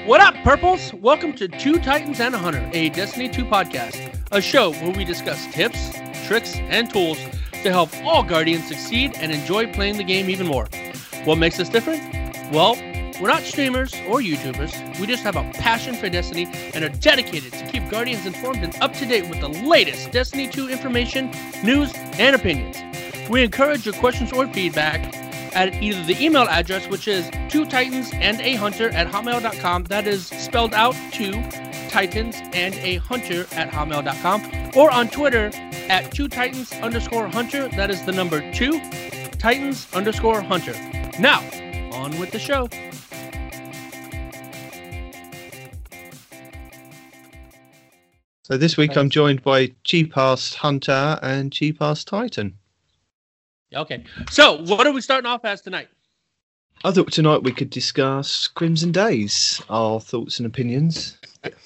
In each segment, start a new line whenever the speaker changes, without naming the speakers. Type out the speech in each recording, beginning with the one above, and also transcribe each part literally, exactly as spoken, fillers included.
What up, Purples? Welcome to Two Titans and a Hunter, a Destiny two podcast, a show where we discuss tips, tricks, and tools to help all Guardians succeed and enjoy playing the game even more. What makes us different? Well, we're not streamers or YouTubers. We just have a passion for Destiny and are dedicated to keep Guardians informed and up to date with the latest Destiny two information, news, and opinions. We encourage your questions or feedback at either the email address, which is two titans and a hunter at hotmail dot com. That is spelled out two titans and a hunter at hotmail dot com, or on Twitter at two titans underscore hunter. That is the number two titans underscore hunter. Now, on with the show.
So this week I'm joined by Cheap-Ass Hunter and Cheap-Ass Titan.
Okay, so what are we starting off as tonight?
I thought tonight we could discuss Crimson Days, our thoughts and opinions.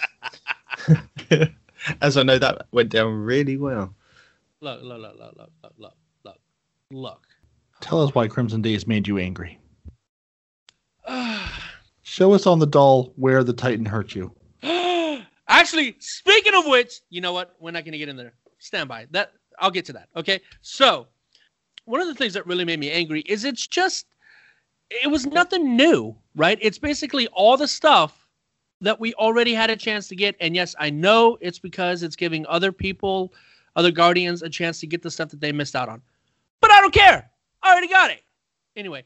As I know that went down really well.
Look, look, look, look, look, look, look, look, look.
Tell us why Crimson Days made you angry. Show us on the doll where the Titan hurt you.
Actually, speaking of which, you know what? We're not going to get in there. Stand by. That I'll get to that. Okay. So, one of the things that really made me angry is it's just, it was nothing new, right? It's basically all the stuff that we already had a chance to get. And yes, I know it's because it's giving other people, other Guardians, a chance to get the stuff that they missed out on. But I don't care. I already got it. Anyway,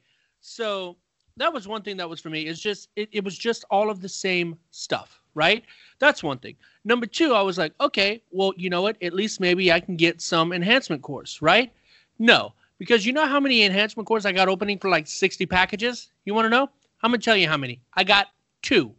so that was one thing that was for me. It's just, it, it was just all of the same stuff, right? That's one thing. Number two, I was like, okay, well, you know what? At least maybe I can get some enhancement cores, right? No. Because you know how many enhancement cores I got opening for like sixty packages? You want to know? I'm going to tell you how many. I got two.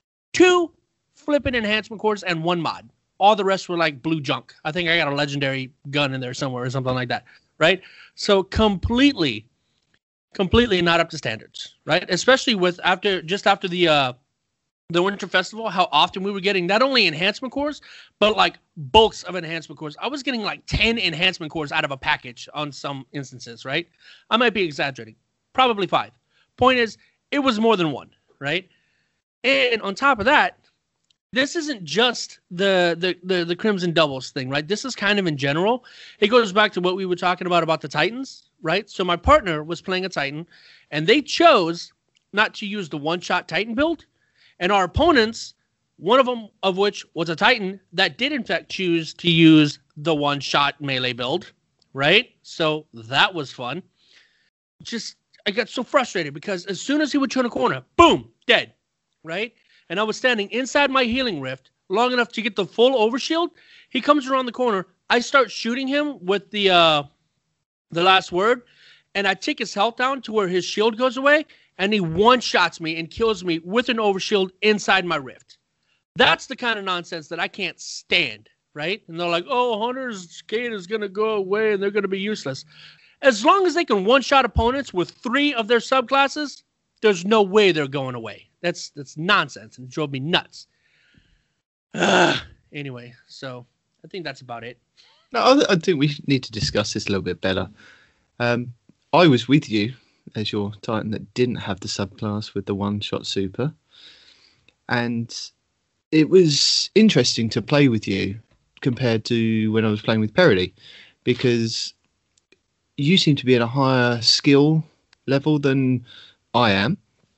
Two flipping enhancement cores and one mod. All the rest were like blue junk. I think I got a legendary gun in there somewhere or something like that, right? So completely, completely not up to standards, right? Especially with after, just after the, uh, the Winter Festival, how often we were getting not only enhancement cores, but like bulks of enhancement cores. I was getting like ten enhancement cores out of a package on some instances, right? I might be exaggerating. Probably five. Point is, it was more than one, right? And on top of that, this isn't just the, the, the, the Crimson Doubles thing, right? This is kind of in general. It goes back to what we were talking about about the Titans, right? So my partner was playing a Titan, and they chose not to use the one-shot Titan build. And our opponents, one of them of which was a Titan, that did in fact choose to use the one-shot melee build, right? So that was fun. Just, I got so frustrated because as soon as he would turn a corner, boom, dead, right? And I was standing inside my healing rift long enough to get the full overshield. He comes around the corner. I start shooting him with the uh, the last word, and I take his health down to where his shield goes away. And he one-shots me and kills me with an overshield inside my rift. That's the kind of nonsense that I can't stand, right? And they're like, oh, Hunter's Gate is going to go away and they're going to be useless. As long as they can one-shot opponents with three of their subclasses, there's no way they're going away. That's that's nonsense, and it drove me nuts. Uh, anyway, so I think that's about it.
No, I, I think we need to discuss this a little bit better. Um, I was with you as your Titan that didn't have the subclass with the one-shot super. And it was interesting to play with you compared to when I was playing with Parody, because you seem to be at a higher skill level than I am.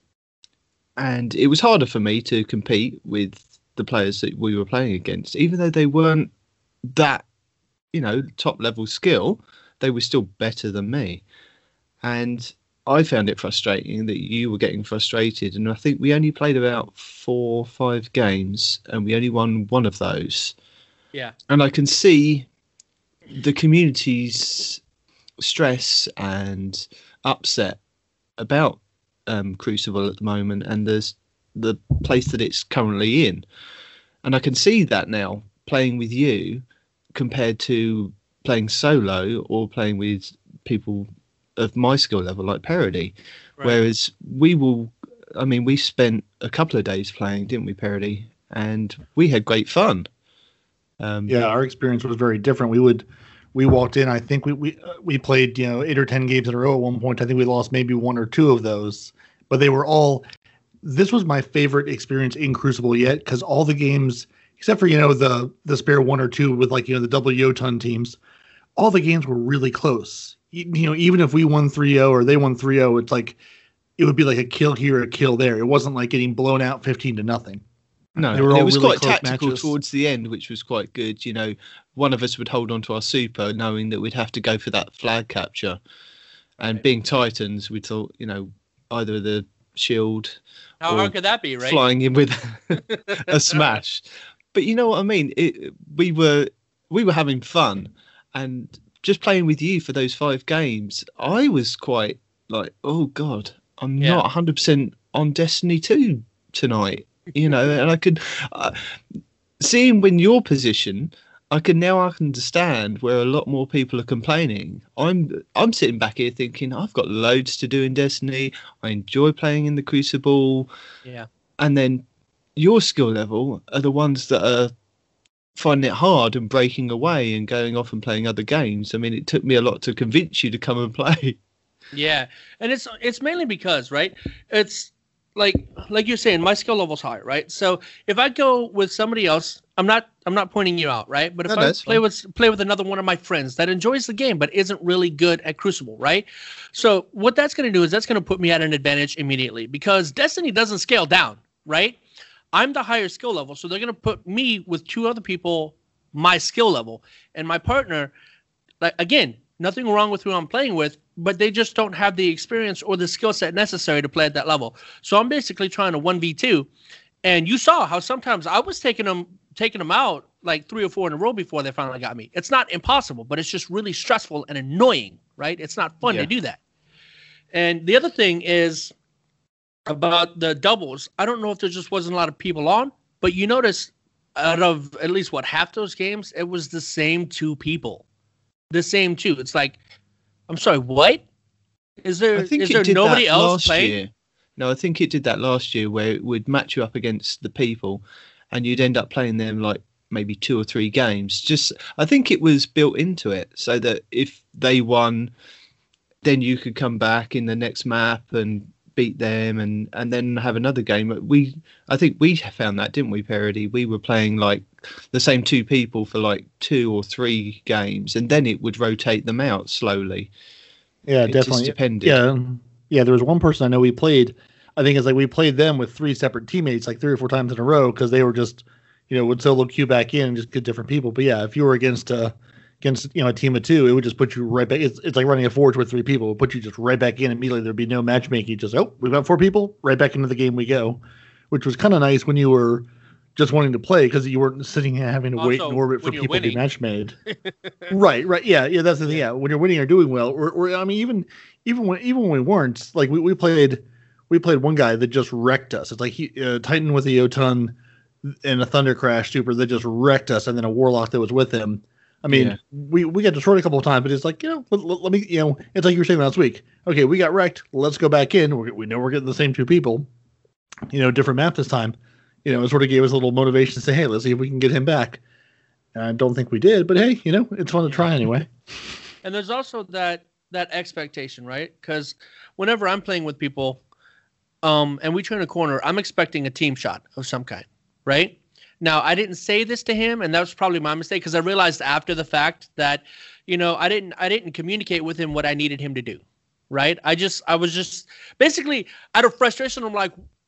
And it was harder for me to compete with the players that we were playing against. Even though they weren't that, you know, top-level skill, they were still better than me. And I found it frustrating that you were getting frustrated, and I think we only played about four or five games, and we only won one of those.
Yeah.
And I can see the community's stress and upset about um, Crucible at the moment, and there's the place that it's currently in. And I can see that now, playing with you, compared to playing solo or playing with people of my skill level like Parody. Right. Whereas we will, I mean, we spent a couple of days playing, didn't we, Parody? And we had great fun. Um,
yeah, our experience was very different. We would, we walked in, I think we, we, uh, we played, you know, eight or ten games in a row at one point. I think we lost maybe one or two of those, but they were all this was my favorite experience in Crucible yet, because all the games, except for, you know, the the spare one or two with, like, you know, the double Jotun teams, all the games were really close. You, you know, even if we won three oh or they won three oh, it's like it would be like a kill here, a kill there. It wasn't like getting blown out fifteen to nothing.
No,
They were all
it was
really
quite
close
tactical
matches.
towards the end, which was quite good. You know, one of us would hold on to our super, knowing that we'd have to go for that flag capture. And being Titans, we thought, you know, either the shield
How
or
hard could that be, right?
flying in with a smash. But you know what I mean? It, we were we were having fun, and just playing with you for those five games, I was quite like, oh God, I'm
Yeah.
not one hundred percent on Destiny two tonight. You know, and I could uh, seeing in your position, I can now understand where a lot more people are complaining. I'm I'm sitting back here thinking I've got loads to do in Destiny. I enjoy playing in the Crucible.
Yeah.
And then your skill level are the ones that are finding it hard and breaking away and going off and playing other games. I mean, it took me a lot to convince you to come and play.
Yeah, and it's it's mainly because, right? It's like like you're saying, my skill level's high, right? So if I go with somebody else, I'm not I'm not pointing you out, right? But if
No,
I
that's
play
fine.
with play with another one of my friends that enjoys the game but isn't really good at Crucible, right? So what that's going to do is that's going to put me at an advantage immediately because Destiny doesn't scale down, right? I'm the higher skill level, so they're going to put me with two other people my skill level, and my partner, like again, nothing wrong with who I'm playing with, but they just don't have the experience or the skill set necessary to play at that level. So I'm basically trying to one v two, and you saw how sometimes I was taking them taking them out like three or four in a row before they finally got me. It's not impossible, but it's just really stressful and annoying, right? It's not fun
Yeah.
to do that. And the other thing is about the doubles. I don't know if there just wasn't a lot of people on, but you notice out of at least what half those games, it was the same two people. The same two. It's like, I'm sorry, what? Is there
I think
is
it
there
did
nobody
that
else
last
playing?
year. No, I think it did that last year where it would match you up against the people, and you'd end up playing them like maybe two or three games. Just, I think it was built into it so that if they won, then you could come back in the next map and beat them, and and then have another game. We, I think we found that, didn't we, Parody? We were playing like the same two people for like two or three games, and then it would rotate them out slowly.
Yeah,
It just
definitely.
depended.
Yeah, yeah. There was one person I know we played. I think it's like we played them with three separate teammates, like three or four times in a row, because they were just, you know, would solo queue back in and just get different people. But yeah, if you were against uh against you know a team of two, it would just put you right back. It's, it's like running a forge with three people. It would put you just right back in immediately. There'd be no matchmaking. Just oh, we've got four people, right back into the game we go, which was kind of nice when you were just wanting to play because you weren't sitting and having to wait
Also,
in orbit for
when you're
people to be
winning.
match made. Right, right, yeah, yeah. That's the thing. Yeah, when you're winning or doing well, or, or I mean, even even when even when we weren't, like we, we played, we played one guy that just wrecked us. It's like he uh, Titan with a Jotun and a Thunder Crash super that just wrecked us, and then a Warlock that was with him. I mean,
Yeah.
we, we got destroyed a couple of times, but it's like, you know, let, let, let me, you know, it's like you were saying last week. Okay, we got wrecked. Let's go back in. we we know we're getting the same two people, you know, different map this time. You know, it sort of gave us a little motivation to say, hey, let's see if we can get him back. And I don't think we did, but hey, you know, it's fun to try anyway.
And there's also that that expectation, right? Because whenever I'm playing with people, um, and we turn a corner, I'm expecting a team shot of some kind, right? Now, I didn't say this to him, and that was probably my mistake because I realized after the fact that, you know, I didn't I didn't communicate with him what I needed him to do, right? I just I was just basically out of frustration. I'm like,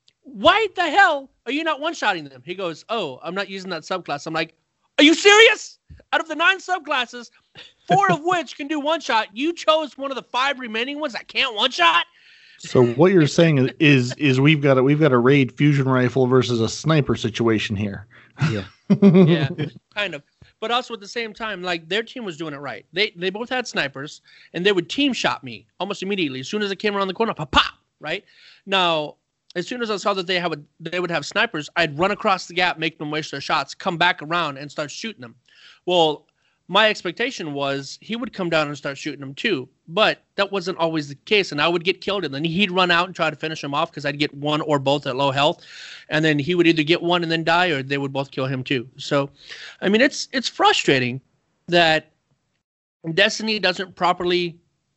why the hell are you not one-shotting them? He goes, oh, I'm not using that subclass. I'm like, are you serious? Out of the nine subclasses, four of which can do one-shot, you chose one of the five remaining ones that can't one-shot?
So what you're saying is is we've got a we've got a raid fusion rifle versus a sniper situation here.
Yeah.
Yeah, kind of. But also at the same time, like their team was doing it right. They they both had snipers, and they would team shot me almost immediately as soon as I came around the corner. Pop, pop, right? Now, as soon as I saw that they have a, they would have snipers, I'd run across the gap, make them waste their shots, come back around, and start shooting them. Well, my expectation was he would come down and start shooting them too, but that wasn't always the case, and I would get killed, and then he'd run out and try to finish him off because I'd get one or both at low health, and then he would either get one and then die, or they would both kill him too. So, I mean, it's it's frustrating that Destiny doesn't properly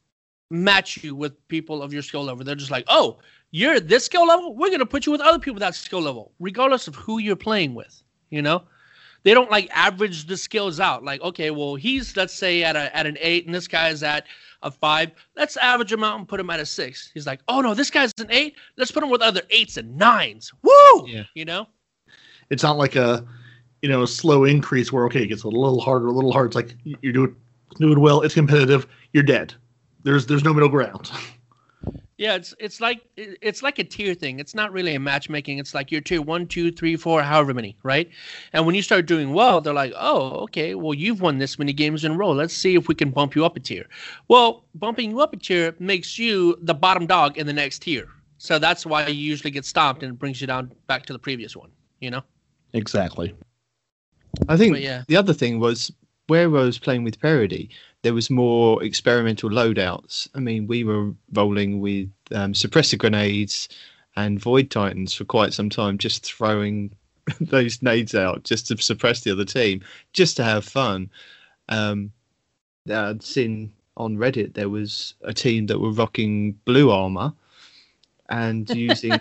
match you with people of your skill level. They're just like, oh, you're this skill level? We're going to put you with other people that skill level, regardless of who you're playing with, you know? They don't like average the skills out. Like, okay, well, he's, let's say, at a at an eight, and this guy is at a five. Let's average him out and put him at a six. He's like, oh, no, this guy's an eight. Let's put him with other eights and nines. Woo!
Yeah.
You know?
It's not like a, you know, a slow increase where, okay, it gets a little harder, a little harder. It's like you're doing, doing well. It's competitive. You're dead. There's there's no middle ground.
Yeah, it's it's like it's like a tier thing. It's not really a matchmaking. It's like your tier one, two, three, four, however many, right? And when you start doing well, they're like, oh, okay, well, you've won this many games in a row. Let's see if we can bump you up a tier. Well, bumping you up a tier makes you the bottom dog in the next tier. So that's why you usually get stomped and it brings you down back to the previous one, you know?
Exactly.
I think
But yeah.
the other thing was where I was playing with Parody, there was more experimental loadouts. I mean, we were rolling with um, suppressor grenades and void titans for quite some time, just throwing those nades out just to suppress the other team, just to have fun. Um, I'd seen on Reddit there was a team that were rocking blue armor and using,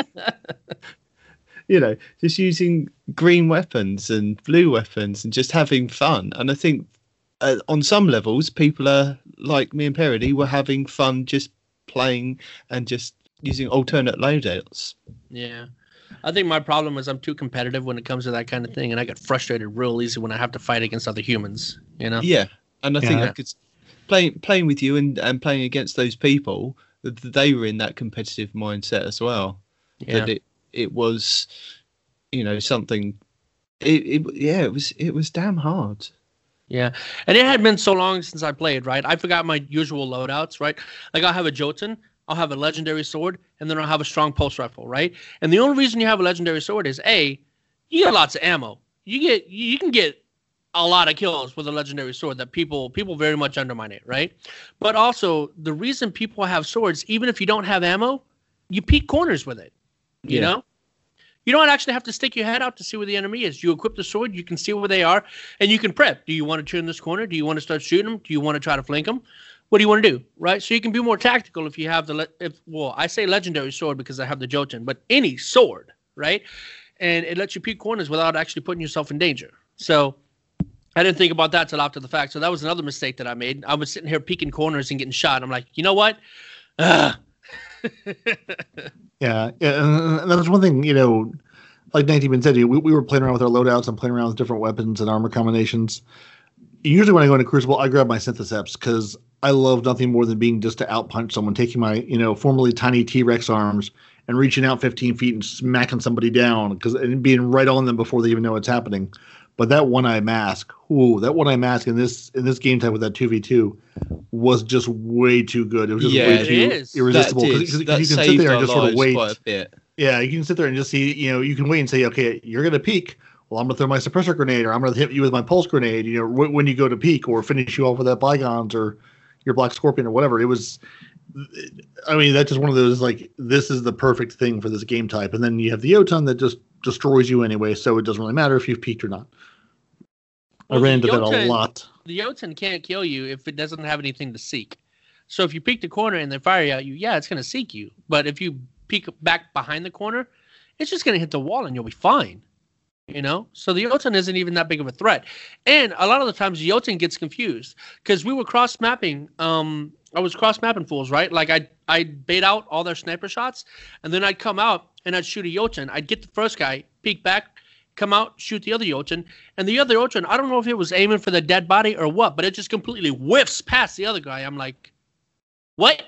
you know, just using green weapons and blue weapons and just having fun. And I think uh, on some levels, people are like me and Parody were having fun just playing and just using alternate loadouts.
Yeah. I think my problem is I'm too competitive when it comes to that kind of thing, and I get frustrated real easy when I have to fight against other humans, you know?
Yeah. And I think
Yeah.
I could playing playing with you and, and playing against those people, th- they were in that competitive mindset as well.
Yeah.
That it it was, you know, something. It, it yeah, it was it was damn hard.
Yeah, and it had been so long since I played, right? I forgot my usual loadouts, right? Like I'll have a Jotun, I'll have a legendary sword, and then I'll have a strong pulse rifle, right? And the only reason you have a legendary sword is A, you get lots of ammo. You get you can get a lot of kills with a legendary sword that people people very much undermine it, right? But also the reason people have swords, even if you don't have ammo, you peek corners with it. You
Yeah.
know? You don't actually have to stick your head out to see where the enemy is. You equip the sword, you can see where they are, and you can prep. Do you want to turn this corner? Do you want to start shooting them? Do you want to try to flank them? What do you want to do, right? So you can be more tactical if you have the, le- if well, I say legendary sword because I have the Jotun, but any sword, right? And it lets you peek corners without actually putting yourself in danger. So I didn't think about that till after the fact. So that was another mistake that I made. I was sitting here peeking corners and getting shot. I'm like, you know what? Ugh.
Yeah, yeah, and and that's one thing, you know, like nineteen Ben said, we, we were playing around with our loadouts and playing around with different weapons and armor combinations. Usually when I go into Crucible, I grab my Syntheseps because I love nothing more than being just to outpunch someone, taking my, you know, formerly tiny T-Rex arms and reaching out fifteen feet and smacking somebody down because and being right on them before they even know what's happening. But that one-eye mask, ooh, that one-eye mask in this in this game type with that two v two was just way too good. It was just
Yeah,
way
it
too
is.
irresistible
That, did.
because you
that
can sit
saved
there
our
and just sort
lives
of wait.
quite a bit.
Yeah, you can sit there and just see, you know, you can wait and say, okay, you're going to peek. Well, I'm going to throw my suppressor grenade, or I'm going to hit you with my pulse grenade, you know, w- when you go to peek, or finish you off with that Bygones or your Black Scorpion or whatever. It was, I mean, that's just one of those, like, this is the perfect thing for this game type. And then you have the Jotun that just destroys you anyway, so it doesn't really matter if you've peeked or not.
Well,
I ran
the
into that a
Jotun-
lot.
The Jotun can't kill you if it doesn't have anything to seek. So if you peek the corner and they fire at you, yeah, it's going to seek you. But if you peek back behind the corner, it's just going to hit the wall and you'll be fine. You know? So the Jotun isn't even that big of a threat. And a lot of the times the Jotun gets confused because we were cross-mapping. Um, I was cross-mapping fools, right? Like I'd, I'd bait out all their sniper shots and then I'd come out and I'd shoot a Jotun. I'd get the first guy, peek back, come out, shoot the other Jotun. And the other Jotun, I don't know if it was aiming for the dead body or what, but it just completely whiffs past the other guy. I'm like, what?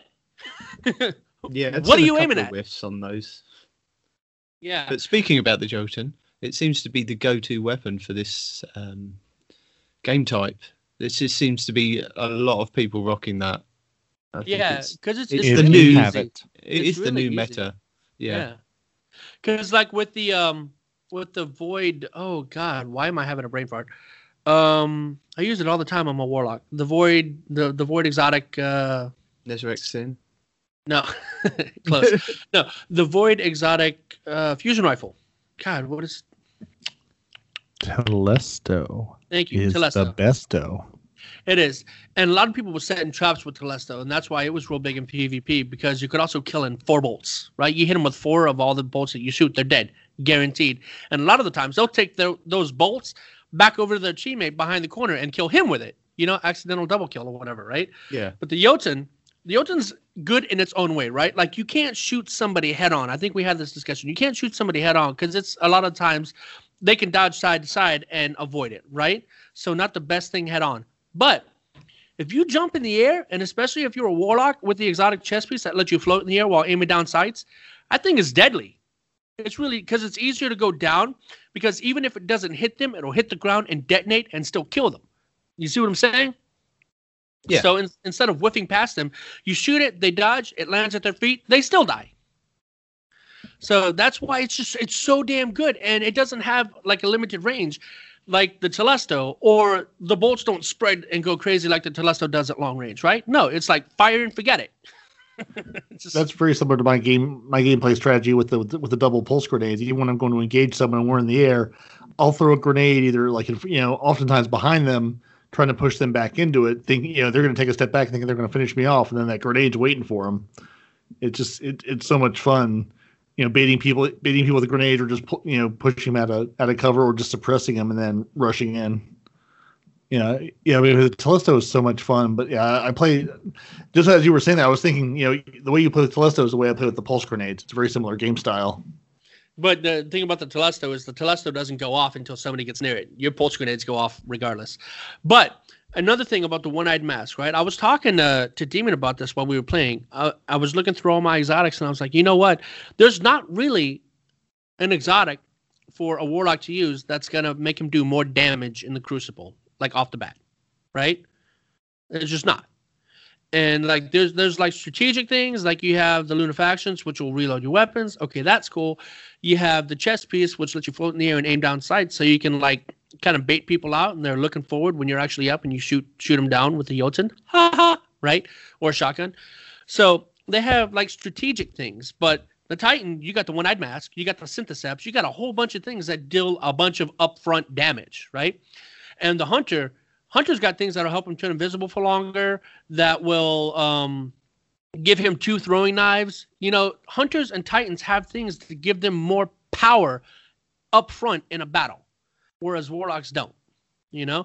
Yeah, I'd
What are
seen a
you aiming
couple of
at?
whiffs on those.
Yeah.
But speaking about the Jotun, it seems to be the go-to weapon for this um, game type. This just seems to be a lot of people rocking that. I think
Yeah,
it's,
because it's,
it's
it's
the
really
new-
easy.
have it.
it
It's
is the
really
new
easy.
meta. Yeah.
Because like with the um with the void, oh god, why am I having a brain fart? Um, I use it all the time on my warlock. The void, the the void exotic. Uh,
Resurrect Sin.
no, close. No, the void exotic uh, fusion rifle. God, what is?
Telesto
Thank you,
is
Telesto.
the besto.
It is. And a lot of people were setting traps with Telesto, and that's why it was real big in PvP, because you could also kill in four bolts, right? You hit them with four of all the bolts that you shoot, they're dead, guaranteed. And a lot of the times, they'll take their, those bolts back over to their teammate behind the corner and kill him with it. You know, accidental double kill or whatever, right?
Yeah.
But the Jotun, the Jotun's good in its own way, right? Like, you can't shoot somebody head on. I think we had this discussion. You can't shoot somebody head on because it's a lot of times they can dodge side to side and avoid it, right? So not the best thing head on. But if you jump in the air, and especially if you're a warlock with the exotic chest piece that lets you float in the air while aiming down sights, I think it's deadly. It's really because it's easier to go down, because even if it doesn't hit them, it'll hit the ground and detonate and still kill them. You see what I'm saying?
Yeah.
So in, instead of whiffing past them, you shoot it, they dodge, it lands at their feet, they still die. So that's why it's just it's so damn good, and it doesn't have like a limited range like the Telesto, or the bolts don't spread and go crazy like the Telesto does at long range, right? No, it's like fire and forget it. Just,
That's very similar to my game, my gameplay strategy with the with the double pulse grenades. Even when I'm going to engage someone and we're in the air, I'll throw a grenade either like in, you know, oftentimes behind them, trying to push them back into it, thinking you know they're going to take a step back, thinking they're going to finish me off, and then that grenade's waiting for them. It just it, it's so much fun, you know, baiting people baiting people with a grenade, or just you know pushing them out of out of cover, or just suppressing them and then rushing in. Yeah, yeah. I mean, the Telesto is so much fun, but yeah, I play just as you were saying that. I was thinking, you know, the way you play with Telesto is the way I play with the pulse grenades. It's a very similar game style.
But the thing about the Telesto is the Telesto doesn't go off until somebody gets near it. Your pulse grenades go off regardless. But another thing about the one-eyed mask, right? I was talking to, to Demon about this while we were playing. I, I was looking through all my exotics, and I was like, you know what? There's not really an exotic for a warlock to use that's going to make him do more damage in the Crucible, like off the bat, right? It's just not. And like there's there's like strategic things, like you have the Lunafactions, which will reload your weapons. Okay, that's cool. You have the chest piece, which lets you float in the air and aim down sights, so you can like kind of bait people out, and they're looking forward when you're actually up and you shoot shoot them down with the Jotun, ha ha, right? Or a shotgun. So they have like strategic things, but the Titan, you got the one-eyed mask, you got the Syntheseps, you got a whole bunch of things that deal a bunch of upfront damage, right? And the Hunter, Hunter's got things that'll help him turn invisible for longer, that will um, give him two throwing knives. You know, Hunters and Titans have things to give them more power up front in a battle, whereas Warlocks don't, you know?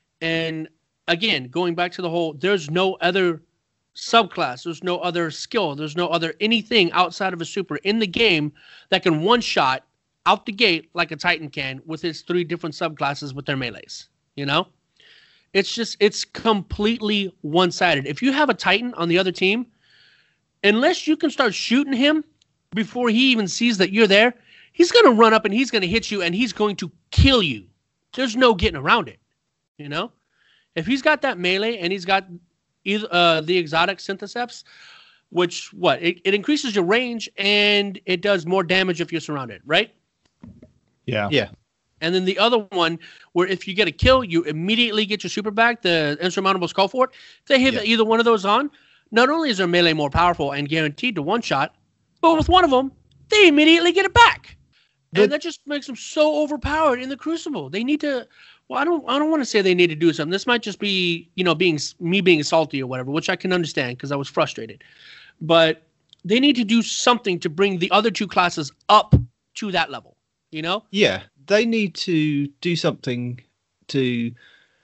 And again, going back to the whole, there's no other subclass, there's no other skill, there's no other anything outside of a super in the game that can one-shot out the gate like a Titan can with his three different subclasses with their melees, you know? It's just, it's completely one-sided. If you have a Titan on the other team, unless you can start shooting him before he even sees that you're there, he's going to run up and he's going to hit you and he's going to kill you. There's no getting around it, you know? If he's got that melee and he's got either uh, the exotic Syntheseps, which, what? It, it increases your range and it does more damage if you're surrounded, right?
Yeah.
Yeah.
And then the other one, where if you get a kill, you immediately get your super back, the Insurmountable Skullfort. If they hit
Yeah.
either one of those on, not only is their melee more powerful and guaranteed to one-shot, but with one of them, they immediately get it back.
But-
and that just makes them so overpowered in the Crucible. They need to... Well, I don't I don't want to say they need to do something. This might just be, you know, being me being salty or whatever, which I can understand because I was frustrated. But they need to do something to bring the other two classes up to that level, you know?
Yeah, they need to do something to,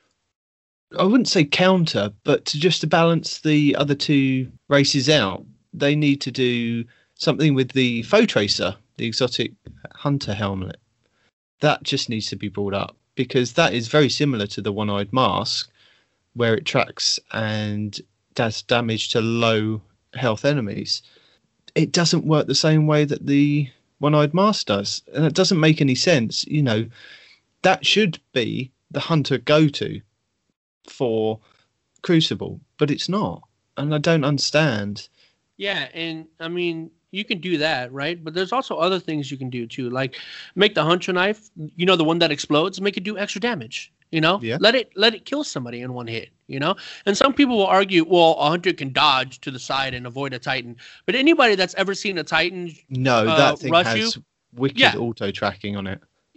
I wouldn't say counter, but to just to balance the other two races out. They need to do something with the Foe Tracer, the exotic hunter helmet. That just needs to be brought up, because that is very similar to the one-eyed mask, where it tracks and does damage to low health enemies. It doesn't work the same way that the one-eyed mask does, and it doesn't make any sense. You know, that should be the hunter go-to for Crucible, but it's not, and I don't understand.
Yeah, and I mean, you can do that, right? But there's also other things you can do too, like make the hunter knife, you know, the one that explodes, make it do extra damage. You know,
Yeah.
let it let it kill somebody in one hit. You know, and some people will argue, well, a hunter can dodge to the side and avoid a Titan, but anybody that's ever seen a Titan,
No,
Uh,
that thing
rush
has
you?
wicked
Yeah.
auto tracking on it.
yeah.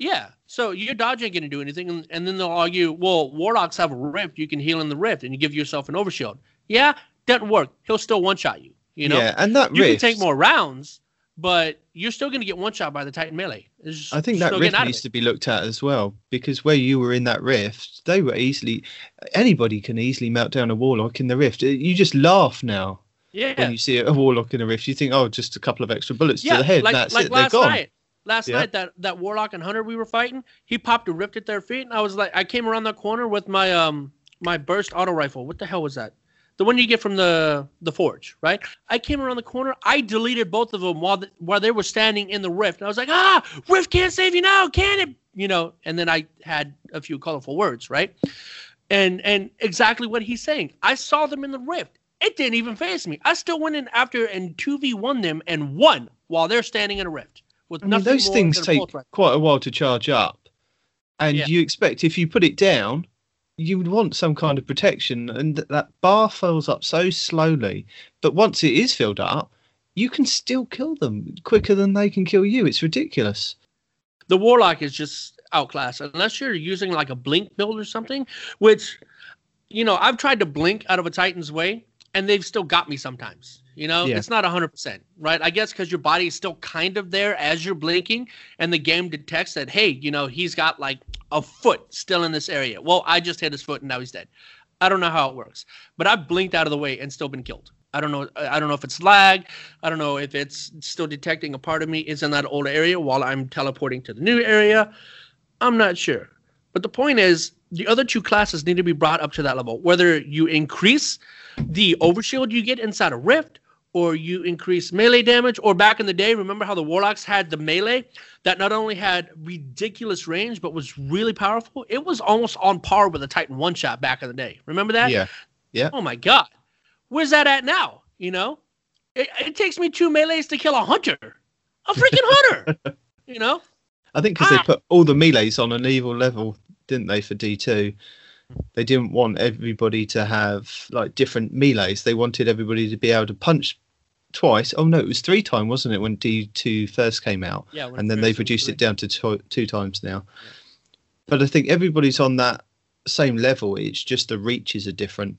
So your dodge ain't going to do anything. And, and then they'll argue, well, warlocks have a rift. You can heal in the rift and you give yourself an overshield. Yeah, doesn't work. He'll still one-shot you, you know?
Yeah, and that
you
rift...
can take more rounds, but you're still going to get one-shot by the Titan melee. It's
I think that rift needs to be looked at as well, because where you were in that rift, they were easily... Anybody can easily melt down a warlock in the rift. You just laugh now.
Yeah.
When you see a warlock in a rift, you think, oh, just a couple of extra bullets
yeah,
to the head.
Like,
that's
like
it.
last
They're gone.
night. Last yeah. night, that, that warlock and hunter we were fighting, he popped a rift at their feet, and I was like, I came around that corner with my um my burst auto rifle. What the hell was that? The one you get from the the forge, right? I came around the corner. I deleted both of them while the, while they were standing in the rift. And I was like, ah, rift can't save you now, can it? You know. And then I had a few colorful words, right? And and exactly what he's saying. I saw them in the rift. It didn't even faze me. I still went in after and two v one them and won while they're standing in a rift.
I mean, those things take quite a while to charge up. And yeah. you expect if you put it down, you would want some kind of protection. And that bar fills up so slowly. But once it is filled up, you can still kill them quicker than they can kill you. It's ridiculous.
The warlock is just outclassed. Unless you're using like a blink build or something, which, you know, I've tried to blink out of a Titan's way, and they've still got me sometimes. You know, yeah. It's not one hundred percent, right? I guess because your body is still kind of there as you're blinking, and the game detects that, hey, you know, he's got like a foot still in this area. Well, I just hit his foot and now he's dead. I don't know how it works, but I've blinked out of the way and still been killed. I don't know. I don't know if it's lag. I don't know if it's still detecting a part of me is in that old area while I'm teleporting to the new area. I'm not sure. But the point is, the other two classes need to be brought up to that level. Whether you increase the overshield you get inside a rift, or you increase melee damage, or back in the day, remember how the warlocks had the melee that not only had ridiculous range, but was really powerful? It was almost on par with a Titan one-shot back in the day. Remember that?
Yeah. Yeah.
Oh my God. Where's that at now? You know? It, it takes me two melees to kill a hunter. A freaking hunter! You know?
I think because ah. they put all the melees on an evil level, didn't they, for D two? They didn't want everybody to have like different melees. They wanted everybody to be able to punch twice. Oh no, it was three times, wasn't it, when D two first came out? Yeah. And then they've reduced it down to two, two times now. Yeah. But I think everybody's on that same level. It's just the reaches are different.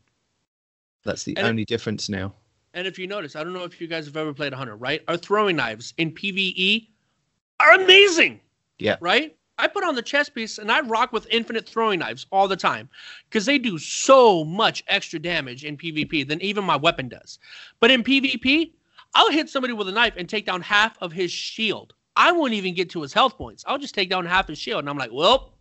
That's the and only it, difference now.
And if you notice, I don't know if you guys have ever played a hunter, right? Our throwing knives in PvE are amazing.
Yeah.
Right? I put on the chest piece and I rock with infinite throwing knives all the time because they do so much extra damage in PvP than even my weapon does. But in PvP, I'll hit somebody with a knife and take down half of his shield. I won't even get to his health points. I'll just take down half his shield. And I'm like, well,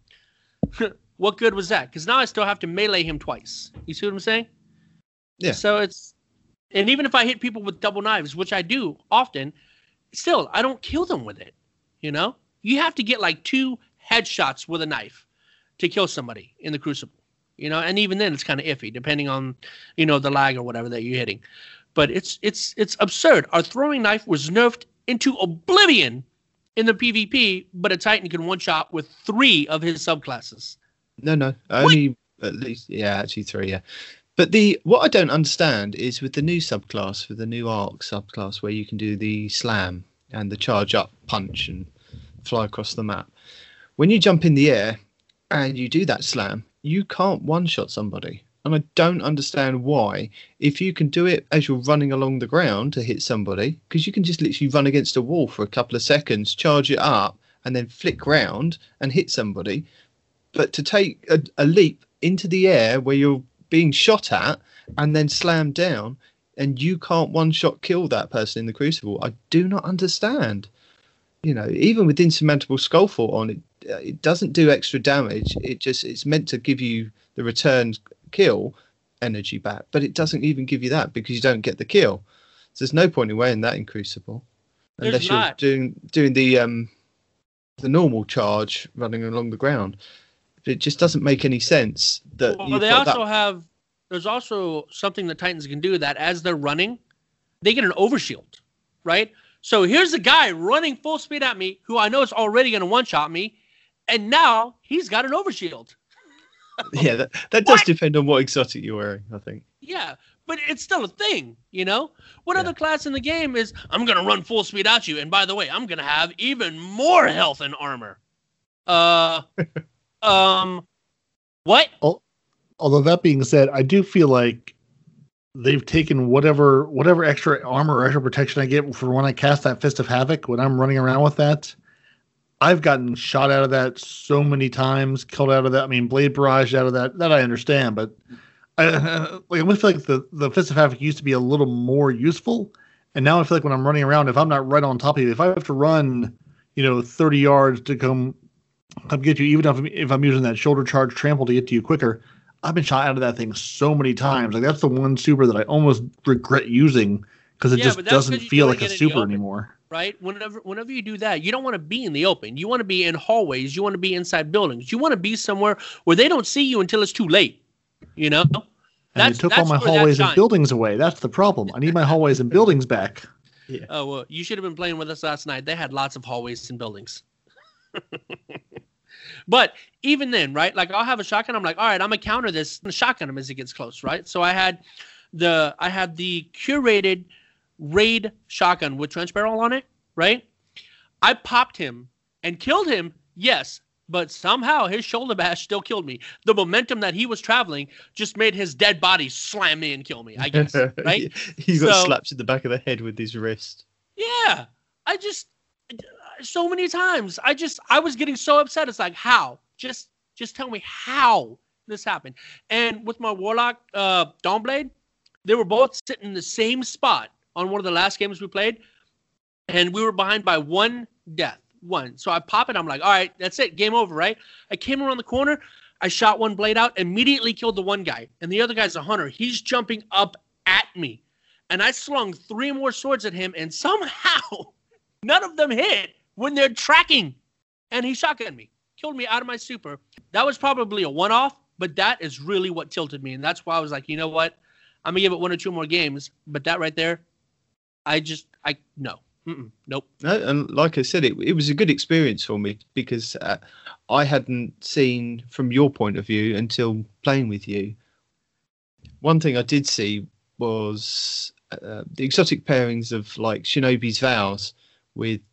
what good was that? Because now I still have to melee him twice. You see what I'm saying?
Yeah.
So it's, and even if I hit people with double knives, which I do often, still, I don't kill them with it. You know? You have to get like two headshots with a knife to kill somebody in the Crucible, you know, and even then it's kind of iffy depending on, you know, the lag or whatever that you're hitting. But it's it's it's absurd. Our throwing knife was nerfed into oblivion in the PvP, but a Titan can one shot with three of his subclasses.
No, no, only what? At least, yeah, actually three, yeah. But the what I don't understand is with the new subclass, with the new Arc subclass, where you can do the slam and the charge up punch and fly across the map. When you jump in the air and you do that slam, you can't one-shot somebody. And I don't understand why. If you can do it as you're running along the ground to hit somebody, because you can just literally run against a wall for a couple of seconds, charge it up, and then flick round and hit somebody. But to take a, a leap into the air where you're being shot at and then slam down, and you can't one-shot kill that person in the Crucible, I do not understand. You know, even with Insurmountable Skullfort on, it it doesn't do extra damage. It just it's meant to give you the return kill energy back, but it doesn't even give you that because you don't get the kill. So there's no point in wearing that in Crucible unless you're doing doing the um the normal charge running along the ground. It just doesn't make any sense. That
well, they also that... have. There's also something that Titans can do that as they're running, they get an overshield, right? So here's a guy running full speed at me who I know is already going to one-shot me, and now he's got an overshield.
Yeah, that, that does depend on what exotic you're wearing, I think.
Yeah, but it's still a thing, you know? What
yeah.
other class in the game is, I'm going to run full speed at you, and by the way, I'm going to have even more health and armor. Uh, um, what?
Although that being said, I do feel like they've taken whatever whatever extra armor or extra protection I get for when I cast that Fist of Havoc, when I'm running around with that. I've gotten shot out of that so many times, killed out of that. I mean, Blade Barrage out of that. That I understand, but I, uh, like, I feel like the, the Fist of Havoc used to be a little more useful, and now I feel like when I'm running around, if I'm not right on top of you, if I have to run, you know, thirty yards to come come get you, even if I'm, if I'm using that shoulder charge trample to get to you quicker, I've been shot out of that thing so many times. Like, that's the one super that I almost regret using because it
Yeah,
just
but that's
doesn't
'cause you
feel
don't
like a
get in the
super
open.
anymore.
Right? Whenever whenever you do that, you don't want to be in the open. You want to be in hallways. You want to be inside buildings. You want to be somewhere where they don't see you until it's too late. You know?
And
That's,
they took
that's
all my
where that
hallways and
shines.
buildings away. That's the problem. I need my hallways and buildings back.
Oh, well, you should have been playing with us last night. They had lots of hallways and buildings. But even then, right? Like, I'll have a shotgun. I'm like, all right, I'm gonna counter this and shotgun him as he gets close, right? So I had the I had the curated raid shotgun with trench barrel on it, right? I popped him and killed him, yes, but somehow his shoulder bash still killed me. The momentum that he was traveling just made his dead body slam me and kill me, I guess, right?
He got
So-
slapped in the back of the head with his wrist.
Yeah, I just so many times I just I was getting so upset. It's like, how? Just just tell me how this happened. And with my Warlock uh, Dawnblade, they were both sitting in the same spot on one of the last games we played, and we were behind by one death, one. So I pop it. I'm like, all right, that's it, game over, right? I came around the corner. I shot one blade out, immediately killed the one guy, and the other guy's a hunter. He's jumping up at me. And I slung three more swords at him, and somehow none of them hit when they're tracking. And he shotgunned me, killed me out of my super. That was probably a one-off, but that is really what tilted me. And that's why I was like, you know what? I'm going to give it one or two more games. But that right there, I just, I, no. Mm-mm, nope.
No, and like I said, it it was a good experience for me because uh, I hadn't seen from your point of view until playing with you. One thing I did see was uh, the exotic pairings of like Shinobi's Vows with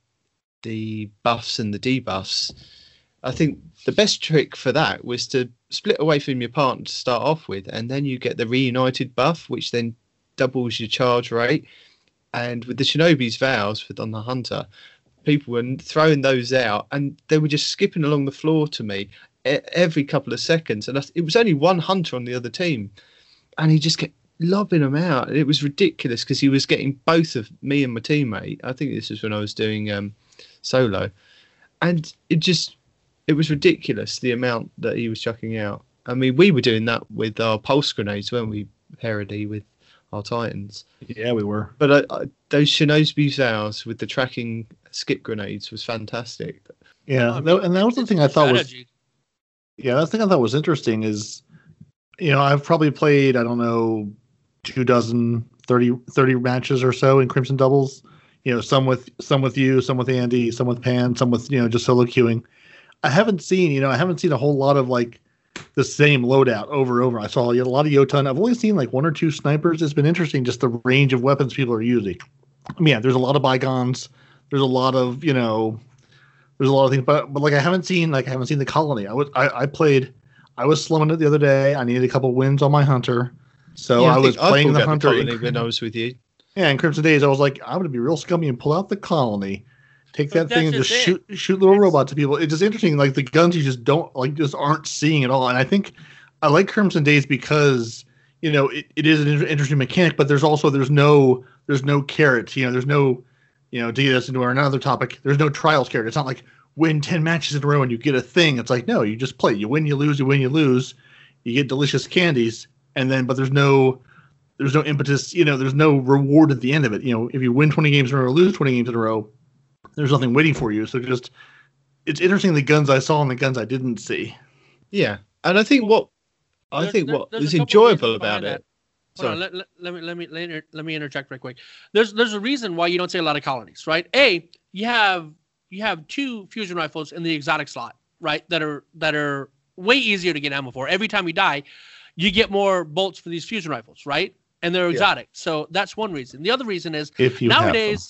the buffs and the debuffs. I think the best trick for that was to split away from your partner to start off with, and then you get the reunited buff, which then doubles your charge rate. And with the Shinobi's Vows with on the Hunter, people were throwing those out, and they were just skipping along the floor to me e- every couple of seconds. And I, it was only one Hunter on the other team, and he just kept lobbing them out. It was ridiculous because he was getting both of me and my teammate. I think this was when I was doing um, solo, and it just it was ridiculous the amount that he was chucking out. I mean, we were doing that with our pulse grenades, weren't we, Parody, with our Titans?
Yeah, we were.
But I, I, those Shinobi's Vows with the tracking skip grenades was fantastic.
Yeah,
I
that,
mean,
and that was the
it's
thing I thought was
strategy.
yeah, that's the thing I thought was interesting is, you know, I've probably played, I don't know, two dozen, thirty, thirty matches or so in Crimson Doubles. You know, some with some with you, some with Andy, some with Pan, some with, you know, just solo queuing. I haven't seen, you know, I haven't seen a whole lot of like the same loadout over and over. I saw a lot of Jotun. I've only seen like one or two snipers. It's been interesting just the range of weapons people are using. I mean, yeah, there's a lot of bygones. There's a lot of, you know, there's a lot of things, but but like I haven't seen like I haven't seen the colony. I was I, I played I was slumming it the other day. I needed a couple wins on my hunter. So
Yeah,
I, was
think I
playing
pulled
the
out
hunter in-
colony when I was with you.
yeah, in Crimson Days, I was like, I'm gonna be real scummy and pull out the colony, take
But
that thing and
that's
just
just
shoot shoot little
It's-
robots at people. It's just interesting, like the guns you just don't like, just aren't seeing at all. And I think I like Crimson Days because you know it, it is an inter- interesting mechanic, but there's also there's no there's no carrots. You know, there's no you know to get us into our another topic. There's no trials carrot. It's not like win ten matches in a row and you get a thing. It's like no, you just play. You win, you lose, you win, you lose. You get delicious candies, and then but there's no there's no impetus, you know, there's no reward at the end of it. You know, if you win twenty games in a row or lose twenty games in a row, there's nothing waiting for you. So just, it's interesting the guns I saw and the guns I didn't see.
Yeah, and I think what I
There-
think
there-
what
there's
was
a couple
enjoyable
reasons
about
behind
it.
that. Hold
Sorry.
on, let, let, let me let me let me let me interject right quick. There's there's a reason why you don't see a lot of colonies, right? A, you have you have two fusion rifles in the exotic slot, right? That are that are way easier to get ammo for. Every time you die, you get more bolts for these fusion rifles, right? And they're
Yeah.
exotic. So that's one reason. The other reason is
If you
nowadays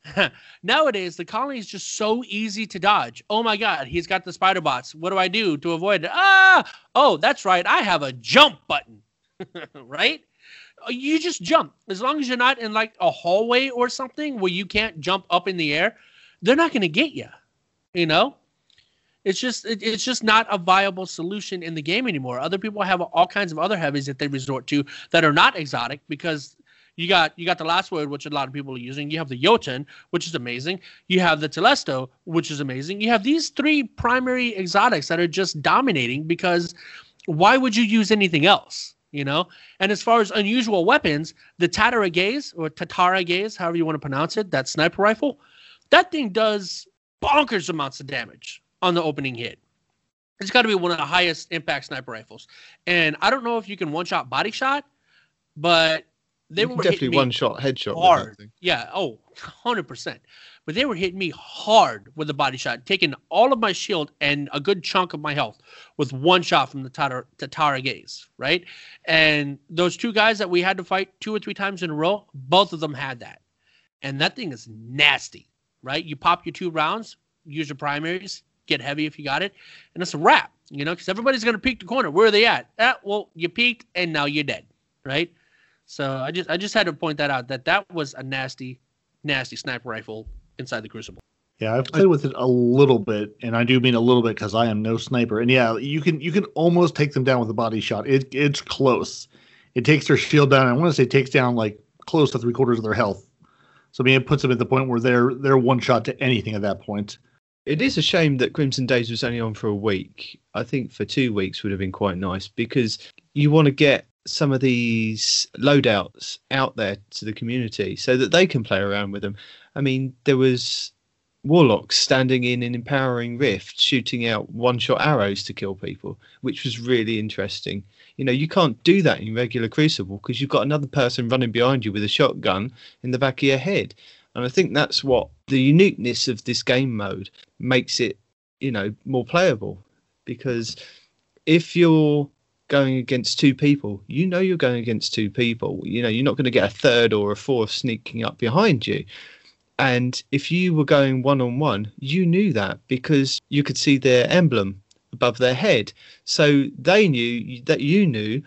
Nowadays, the colony is just so easy to dodge. Oh my God, he's got the spider bots. What do I do to avoid it? Ah, oh, that's right. I have a jump button, right? You just jump. As long as you're not in like a hallway or something where you can't jump up in the air, they're not going to get you. You know, it's just it, it's just not a viable solution in the game anymore. Other people have all kinds of other heavies that they resort to that are not exotic because. You got you got the last word, which a lot of people are using. You have the Jotun, which is amazing. You have the Telesto, which is amazing. You have these three primary exotics that are just dominating because why would you use anything else? You know? And as far as unusual weapons, the Tatara Gaze, or Tatara Gaze, however you want to pronounce it, that sniper rifle, that thing does bonkers amounts of damage on the opening hit. It's got to be one of the highest impact sniper rifles. And I don't know if you can one-shot body shot, but... They
you
were
definitely one shot headshot
hard.
With that thing.
Yeah, oh, one hundred percent. But they were hitting me hard with a body shot, taking all of my shield and a good chunk of my health with one shot from the Tatara, Tatara Gaze, right? And those two guys that we had to fight two or three times in a row, both of them had that. And that thing is nasty, right? You pop your two rounds, use your primaries, get heavy if you got it, and it's a wrap, you know, because everybody's going to peek the corner. Where are they at? Ah, well, you peeked, and now you're dead, right? So I just I just had to point that out, that that was a nasty, nasty sniper rifle inside the Crucible.
Yeah, I've played with it a little bit, and I do mean a little bit because I am no sniper. And yeah, you can you can almost take them down with a body shot. It it's close. It takes their shield down. I want to say it takes down like close to three quarters of their health. So I mean, it puts them at the point where they're they're one shot to anything at that point.
It is a shame that Crimson Days was only on for a week. I think for two weeks would have been quite nice because you want to get some of these loadouts out there to the community so that they can play around with them. I mean, there was Warlocks standing in an Empowering Rift shooting out one-shot arrows to kill people, which was really interesting. You know, you can't do that in regular Crucible because you've got another person running behind you with a shotgun in the back of your head. And I think that's what the uniqueness of this game mode makes it, you know, more playable. Because if you're going against two people, you know you're going against two people. You know, you're not going to get a third or a fourth sneaking up behind you. And if you were going one-on-one, you knew that because you could see their emblem above their head. So they knew that you knew,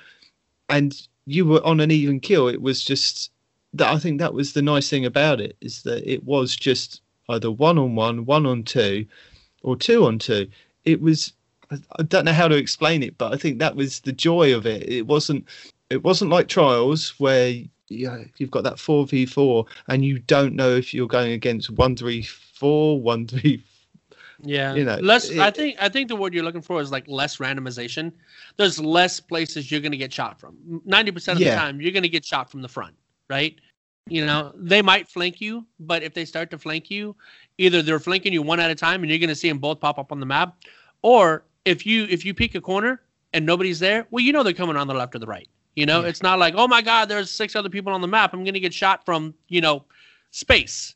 and you were on an even kill. It was just that I think that was the nice thing about it, is that it was just either one-on-one, one-on-two, or two-on-two. It was... I don't know how to explain it, but I think that was the joy of it. It wasn't it wasn't like Trials where you know, you've got that four v four and you don't know if you're going against one three four, one three.
Yeah,
you know,
less.
it,
I think I think the word you're looking for is like less randomization. There's less places you're going to get shot from. ninety percent of yeah. the time, you're going to get shot from the front, right? You know, they might flank you, but if they start to flank you, either they're flanking you one at a time and you're going to see them both pop up on the map, or If you if you peek a corner and nobody's there, well, you know they're coming on the left or the right. You know, yeah. It's not like, oh, my God, there's six other people on the map. I'm going to get shot from, you know, space.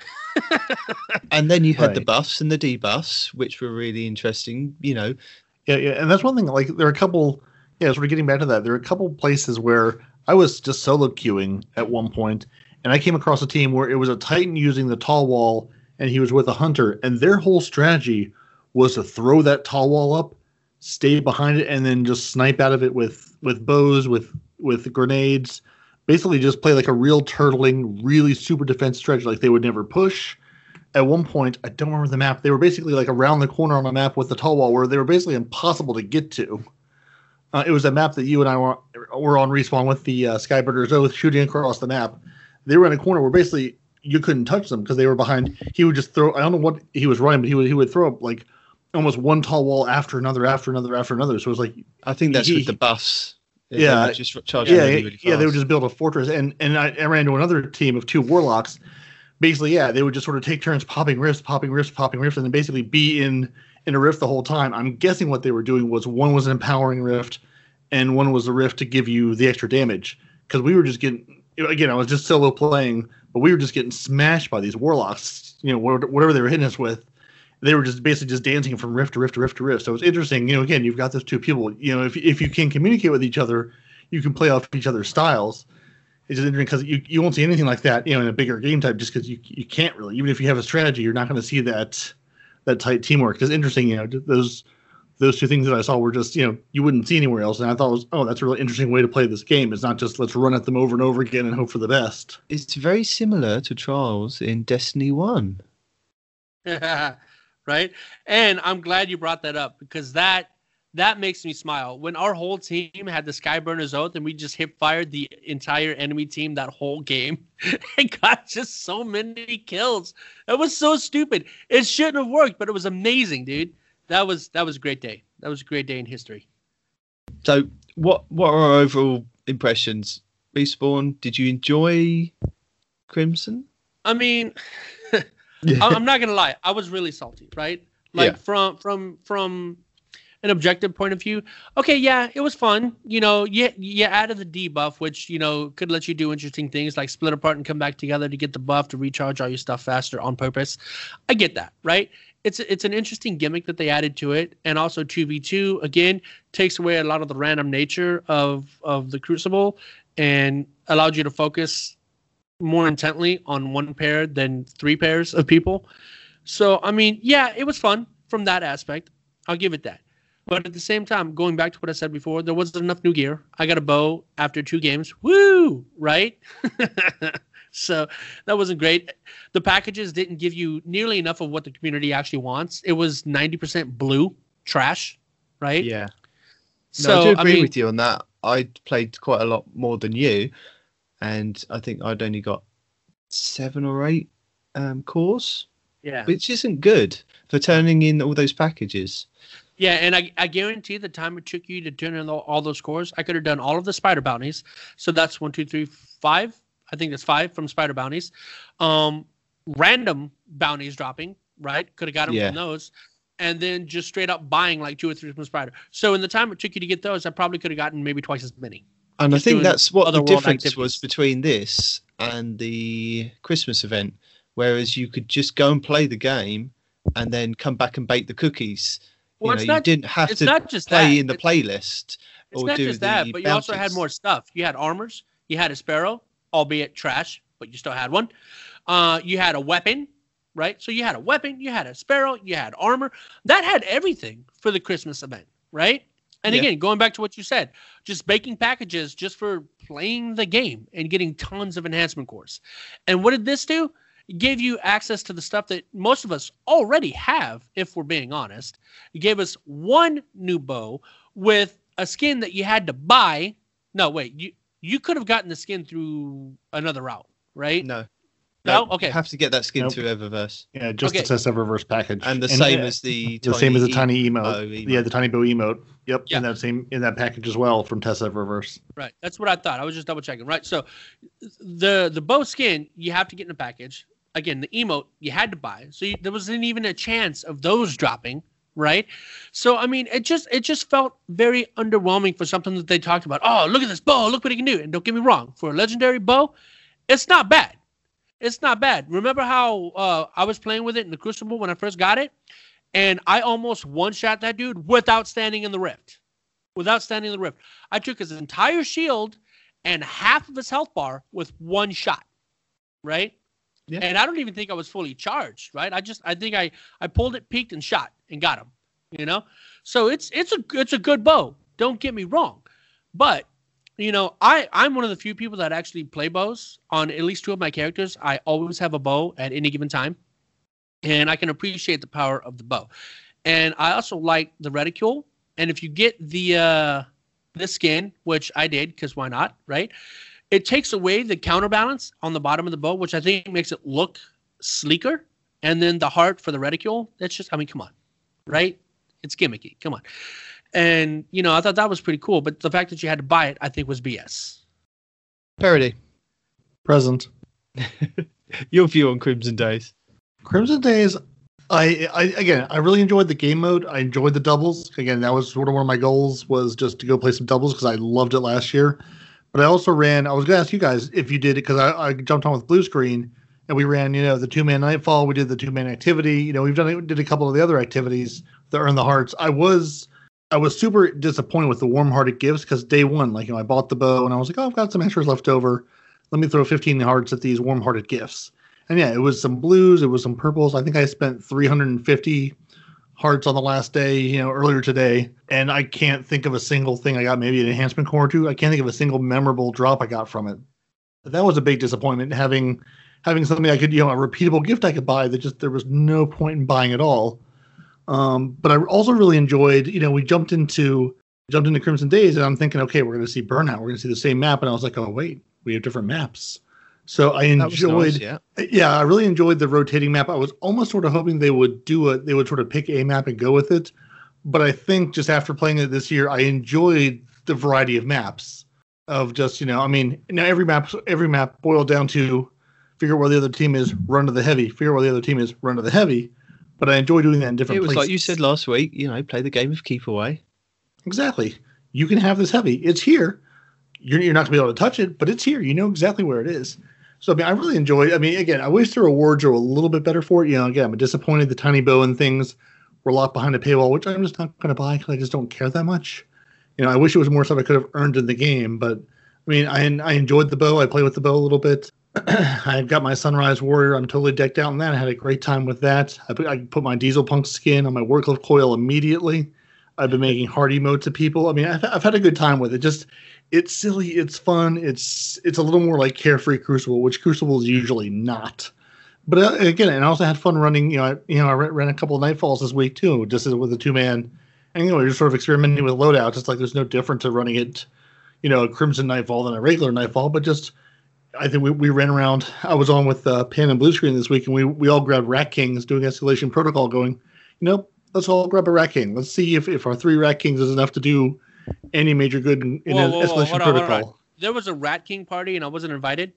And then you had
right.
the buffs and the debuffs, which were really interesting, you know.
Yeah, yeah. And that's one thing, like, there are a couple, yeah, sort of getting back to that, there are a couple places where I was just solo queuing at one point, and I came across a team where it was a Titan using the tall wall, and he was with a hunter, and their whole strategy was to throw that tall wall up, stay behind it, and then just snipe out of it with, with bows, with with grenades. Basically just play like a real turtling, really super defense strategy, like they would never push. At one point, I don't remember the map, they were basically like around the corner on a map with the tall wall where they were basically impossible to get to. Uh, it was a map that you and I were, were on Respawn with the uh, Skyburner's Oath shooting across the map. They were in a corner where basically you couldn't touch them because they were behind. He would just throw, I don't know what he was running, but he would, he would throw up like almost one tall wall after another, after another, after another. So it was like,
I think that's
he,
with the buffs.
Yeah,
just charge
yeah,
really, really
yeah. They would just build a fortress, and and I, I ran into another team of two warlocks. Basically, yeah, they would just sort of take turns popping rifts, popping rifts, popping rifts, and then basically be in in a rift the whole time. I'm guessing what they were doing was one was an empowering rift, and one was a rift to give you the extra damage. Because we were just getting, again, I was just solo playing, but we were just getting smashed by these warlocks. You know, whatever they were hitting us with. They were just basically just dancing from rift to rift to rift to rift. So it's interesting. You know, again, you've got those two people. You know, if if you can communicate with each other, you can play off each other's styles. it's just interesting because you, you won't see anything like that, you know, in a bigger game type, just because you you can't really, even if you have a strategy, you're not going to see that that tight teamwork. Because interesting, you know, those those two things that I saw were just, you know, you wouldn't see anywhere else, and I thought it was, oh, that's a really interesting way to play this game. It's not just let's run at them over and over again and hope for the best.
It's very similar to Trials in Destiny one.
Right? And I'm glad you brought that up, because that that makes me smile. When our whole team had the Skyburner's Oath and we just hip fired the entire enemy team that whole game and got just so many kills. That was so stupid. It shouldn't have worked, but it was amazing, dude. That was that was a great day. That was a great day in history.
So what what are our overall impressions? Respawn, did you enjoy Crimson?
I mean,
Yeah.
I'm not gonna lie. I was really salty, right? Like
Yeah.
from from from an objective point of view. Okay, yeah, it was fun. You know, you you added the debuff, which you know could let you do interesting things like split apart and come back together to get the buff to recharge all your stuff faster on purpose. I get that, right? It's it's an interesting gimmick that they added to it, and also two v two again takes away a lot of the random nature of of the Crucible and allowed you to focus more intently on one pair than three pairs of people. So, I mean, yeah, it was fun from that aspect. I'll give it that. But at the same time, going back to what I said before, there wasn't enough new gear. I got a bow after two games. Woo! Right? So that wasn't great. The packages didn't give you nearly enough of what the community actually wants. It was ninety percent blue trash, right?
Yeah.
So,
No, I do agree
I mean,
with you on that. I played quite a lot more than you, and I think I'd only got seven or eight um, cores,
yeah.
which isn't good for turning in all those packages.
Yeah, and I, I guarantee the time it took you to turn in all, all those cores, I could have done all of the spider bounties. So that's one, two, three, five. I think that's five from spider bounties. Um, random bounties dropping, right? Could have got them
Yeah.
from those. And then just straight up buying like two or three from spider. So in the time it took you to get those, I probably could have gotten maybe twice as many.
And
Just
I think
doing
that's what the
other world
difference
activities.
was between this and the Christmas event, whereas you could just go and play the game and then come back and bake the cookies.
Well,
you
it's
know,
not-
you didn't have
it's
to
not just
play
that.
in the
It's-
playlist
It's
or
not
do
just
the
that, but you also had
bounties.
more stuff. You had armors. You had a sparrow, albeit trash, but you still had one. Uh, you had a weapon, right? So you had a weapon, you had a sparrow, you had armor. That had everything for the Christmas event, right? And
Yeah.
again, going back to what you said, just baking packages just for playing the game and getting tons of enhancement cores. And what did this do? It gave you access to the stuff that most of us already have, if we're being honest. It gave us one new bow with a skin that you had to buy. No, wait, you you could have gotten the skin through another route, right?
No.
No? Okay.
You have to get that skin
Nope.
through Eververse.
Yeah, just
Okay.
the test reverse package,
And the same
uh,
as the
the same as the
tiny
tiny emote.
bow emote.
Yeah, the tiny bow emote. Yep,
Yeah.
in that same in that package as well from Test Reverse.
Right. That's what I thought. I was just double checking. Right. So the the bow skin you have to get in a package. Again, the emote you had to buy. So you, there wasn't even a chance of those dropping. Right. So I mean, it just it just felt very underwhelming for something that they talked about. Oh, look at this bow. Look what it can do. And don't get me wrong, for a legendary bow, it's not bad. It's not bad. Remember how uh, I was playing with it in the Crucible when I first got it? And I almost one-shot that dude without standing in the rift. Without standing in the rift. I took his entire shield and half of his health bar with one shot. Right?
Yeah.
And I don't even think I was fully charged. Right? I just, I think I, I pulled it, peeked, and shot and got him. You know? So it's, it's a, it's a good bow. Don't get me wrong. But, you know, I, I'm one of the few people that actually play bows on at least two of my characters. I always have a bow at any given time. And I can appreciate the power of the bow. And I also like the reticule. And if you get the uh, the skin, which I did, because why not, right? It takes away the counterbalance on the bottom of the bow, which I think makes it look sleeker. And then the heart for the reticule, that's just, I mean, come on, right? It's gimmicky. Come on. And, you know, I thought that was pretty cool. But the fact that you had to buy it, I think, was B S.
Parody.
Present.
Your view on Crimson Days.
Crimson Days, I, I again, I really enjoyed the game mode. I enjoyed the doubles. Again, that was sort of one of my goals, was just to go play some doubles because I loved it last year. But I also ran, I was going to ask you guys if you did it, because I, I jumped on with Blue Screen and we ran, you know, the two-man Nightfall. We did the two-man activity. You know, we've done we did a couple of the other activities that earn the hearts. I was I was super disappointed with the warm-hearted gifts because day one, like, you know, I bought the bow and I was like, oh, I've got some extras left over. let me throw fifteen hearts at these warm-hearted gifts. And yeah, it was some blues, it was some purples. I think I spent three hundred fifty hearts on the last day, you know, earlier today. And I can't think of a single thing I got, maybe an enhancement core or two. I can't think of a single memorable drop I got from it. But that was a big disappointment, having having something I could, you know, a repeatable gift I could buy that just there was no point in buying at all. Um, but I also really enjoyed, you know, we jumped into jumped into Crimson Days, and I'm thinking, okay, we're going to see Burnout. We're going to see the same map. And I was like, oh, wait, we have different maps. So I enjoyed, nice, yeah. yeah, I really enjoyed the rotating map. I was almost sort of hoping they would do it. They would sort of pick a map and go with it. But I think just after playing it this year, I enjoyed the variety of maps of just, you know, I mean, now every map, every map boiled down to figure out where the other team is, run to the heavy, figure out where the other team is, run to the heavy. But I enjoy doing that in different places.
It was places. Like you said last week, you know, play the game of keep away.
Exactly. You can have this heavy. It's here. You're, you're not going to be able to touch it, but it's here. You know exactly where it is. So, I mean, I really enjoyed I mean, again, I wish the rewards were a little bit better for it. You know, again, I'm disappointed the tiny bow and things were locked behind a paywall, which I'm just not going to buy because I just don't care that much. You know, I wish it was more stuff I could have earned in the game. But, I mean, I I enjoyed the bow. I played with the bow a little bit. I got my Sunrise Warrior. I'm totally decked out in that. I had a great time with that. I put, I put my Diesel Punk skin on my Warcliffe coil immediately. I've been making hard emotes to people. I mean, I've, I've had a good time with it. Just, it's silly, it's fun, it's it's a little more like Carefree Crucible, which Crucible is usually not. But uh, again, and I also had fun running. You know, I, you know, I ran a couple of Nightfalls this week too, just with a two man. And you know, you're sort of experimenting with loadouts. It's like there's no different to running it, you know, a Crimson Nightfall than a regular Nightfall. But just, I think we, we ran around. I was on with uh, Pan and Blue Screen this week, and we we all grabbed Rat Kings doing Escalation Protocol, going, you know, let's all grab a Rat King. Let's see if, if our three Rat Kings is enough to do any major good in, in whoa, whoa, whoa, Escalation hold on, Protocol. Hold on.
There was a Rat King party and I wasn't invited?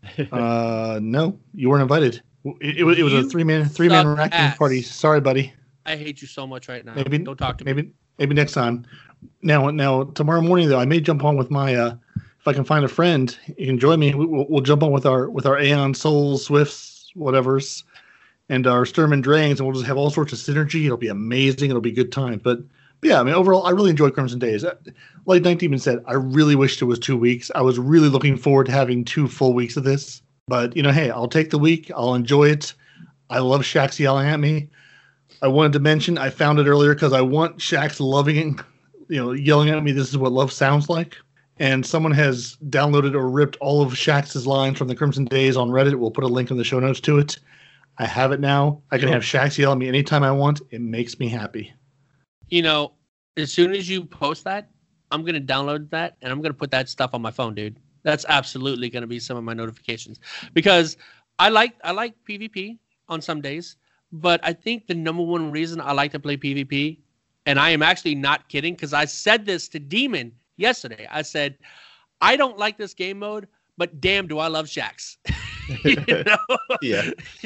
uh, no, you weren't invited. It, it, was, it was a three-man three-man Rat King party. Sorry, buddy.
I hate you so much right now.
Maybe,
Don't talk to me.
Maybe maybe next time. Now, now tomorrow morning, though, I may jump on with my, uh, if I can find a friend, you can join me. We'll, we'll jump on with our with our Aeon Souls, Swifts, whatevers, and our Sturm and Drains, and we'll just have all sorts of synergy. It'll be amazing. It'll be a good time. But, but yeah, I mean, overall, I really enjoyed Crimson Days. Like Night Demon said, I really wished it was two weeks. I was really looking forward to having two full weeks of this. But, you know, hey, I'll take the week. I'll enjoy it. I love Shax yelling at me. I wanted to mention, I found it earlier because I want Shax loving it, you know, yelling at me, this is what love sounds like. And someone has downloaded or ripped all of Shax's lines from the Crimson Days on Reddit. We'll put a link in the show notes to it. I have it now. I can have Shax yell at me anytime I want. It makes me happy.
You know, as soon as you post that, I'm going to download that and I'm going to put that stuff on my phone, dude. That's absolutely going to be some of my notifications because I like I like PvP on some days, but I think the number one reason I like to play PvP, and I am actually not kidding because I said this to Demon yesterday. I said, I don't like this game mode, but damn, do I love Shax. You know?
Yeah.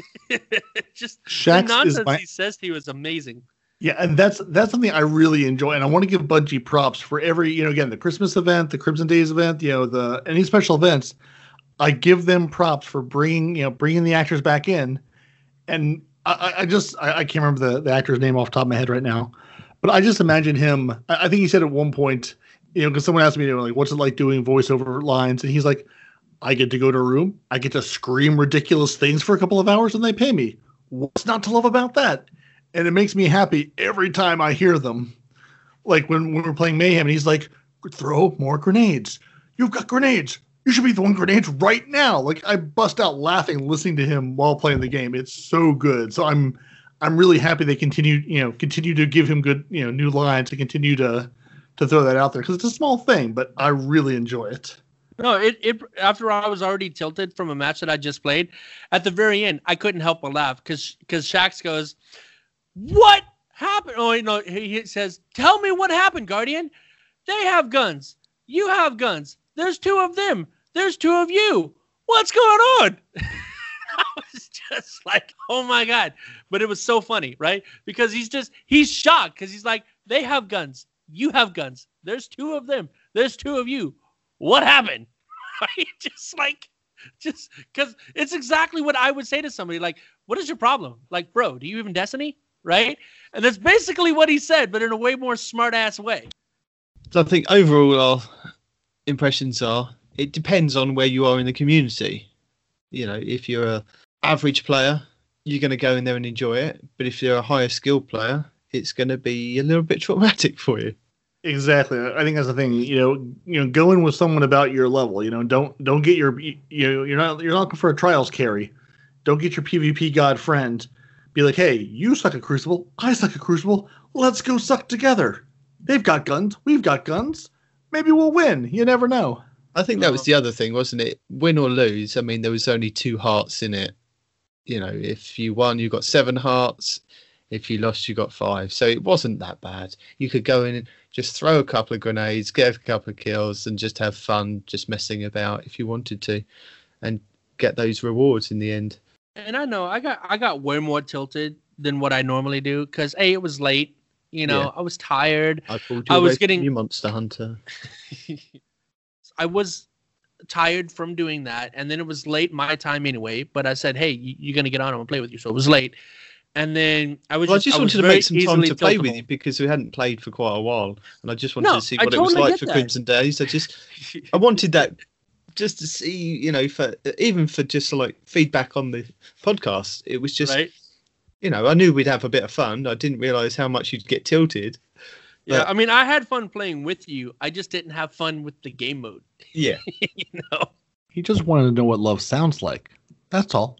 Just
Shax
the nonsense
my...
he says to you is amazing.
Yeah, and that's that's something I really enjoy, and I want to give Bungie props for every, you know, again, the Christmas event, the Crimson Days event, you know, the any special events. I give them props for bringing, you know, bringing the actors back in, and I, I just I, I can't remember the, the actor's name off the top of my head right now, but I just imagine him. I, I think he said at one point, you know, because someone asked me, you know, like, what's it like doing voiceover lines, and he's like, I get to go to a room, I get to scream ridiculous things for a couple of hours, and they pay me. What's not to love about that? And it makes me happy every time I hear them. Like when, when we're playing Mayhem and he's like, throw more grenades. You've got grenades. You should be throwing grenades right now. Like I bust out laughing listening to him while playing the game. It's so good. So I'm I'm really happy they continue, you know, continue to give him good, you know, new lines to continue to to throw that out there because it's a small thing, but I really enjoy it.
No, it, it after I was already tilted from a match that I just played, at the very end, I couldn't help but laugh because because Shax goes, what happened? Oh, no, he, he says, tell me what happened, Guardian. They have guns. You have guns. There's two of them. There's two of you. What's going on? I was just like, oh, my God. But it was so funny, right? Because he's just, he's shocked because he's like, they have guns. You have guns. There's two of them. There's two of you. What happened? Right? Just like, just because it's exactly what I would say to somebody. Like, what is your problem? Like, bro, do you even Destiny? Right? And that's basically what he said, but in a way more smart-ass way.
So I think overall our impressions are it depends on where you are in the community. You know, if you're a average player, you're going to go in there and enjoy it. But if you're a higher skilled player, it's going to be a little bit traumatic for you.
Exactly. I think that's the thing. You know, you know, go in with someone about your level. You know, don't don't get your you know you're not you're not looking for a trials carry. Don't get your PvP god friend. Be like, hey, you suck at Crucible. I suck at Crucible. Let's go suck together. They've got guns. We've got guns. Maybe we'll win. You never know.
I think that was the other thing, wasn't it? Win or lose. I mean, there was only two hearts in it. You know, if you won, you got seven hearts. If you lost, you got five. So it wasn't that bad. You could go in and just throw a couple of grenades, get a couple of kills, and just have fun, just messing about if you wanted to, and get those rewards in the end.
And I know I got I got way more tilted than what I normally do because a it was late. You know,
Yeah.
I was tired.
I pulled you
I
away
was
from
getting-
you, Monster Hunter.
I was tired from doing that, and then it was late my time anyway. But I said, "Hey, you, you're gonna get on. I'm gonna play with you." So it was late, and then I was.
Well,
just,
I just
I was
wanted to
very
make some time
easily
to play with
tiltable.
you because we hadn't played for quite a while, and I just wanted
No,
to see
I
what it was
totally
like
get
for
that.
Crimson Days. I just, I wanted that just to see, you know, for even for just like feedback on the podcast. It was just,
Right?
you know, I knew we'd have a bit of fun. I didn't realize how much you'd get tilted.
Yeah,
But-
I mean, I had fun playing with you. I just didn't have fun with the game mode.
Yeah.
You know,
He just wanted to know what love sounds like. That's all.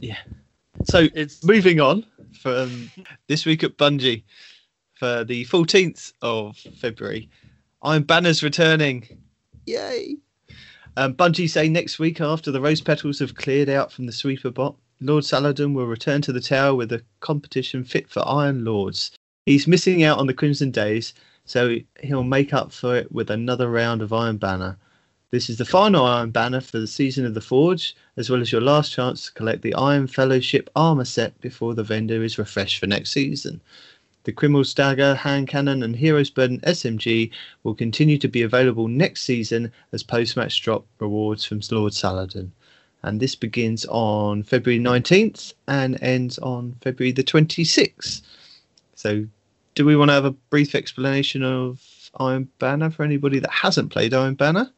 So
it's
moving on from this week at Bungie for the fourteenth of February, Iron Banner's returning. Yay! Um, Bungie say next week, after the rose petals have cleared out from the sweeper bot, Lord Saladin will return to the tower with a competition fit for Iron Lords. He's missing out on the Crimson Days, so he'll make up for it with another round of Iron Banner. This is the final Iron Banner for the Season of the Forge, as well as your last chance to collect the Iron Fellowship armor set before the vendor is refreshed for next season. The Criminal's Dagger, Hand Cannon and Hero's Burden S M G will continue to be available next season as post-match drop rewards from Lord Saladin. And this begins on February nineteenth and ends on February the twenty-sixth. So do we want to have a brief explanation of Iron Banner for anybody that hasn't played Iron Banner?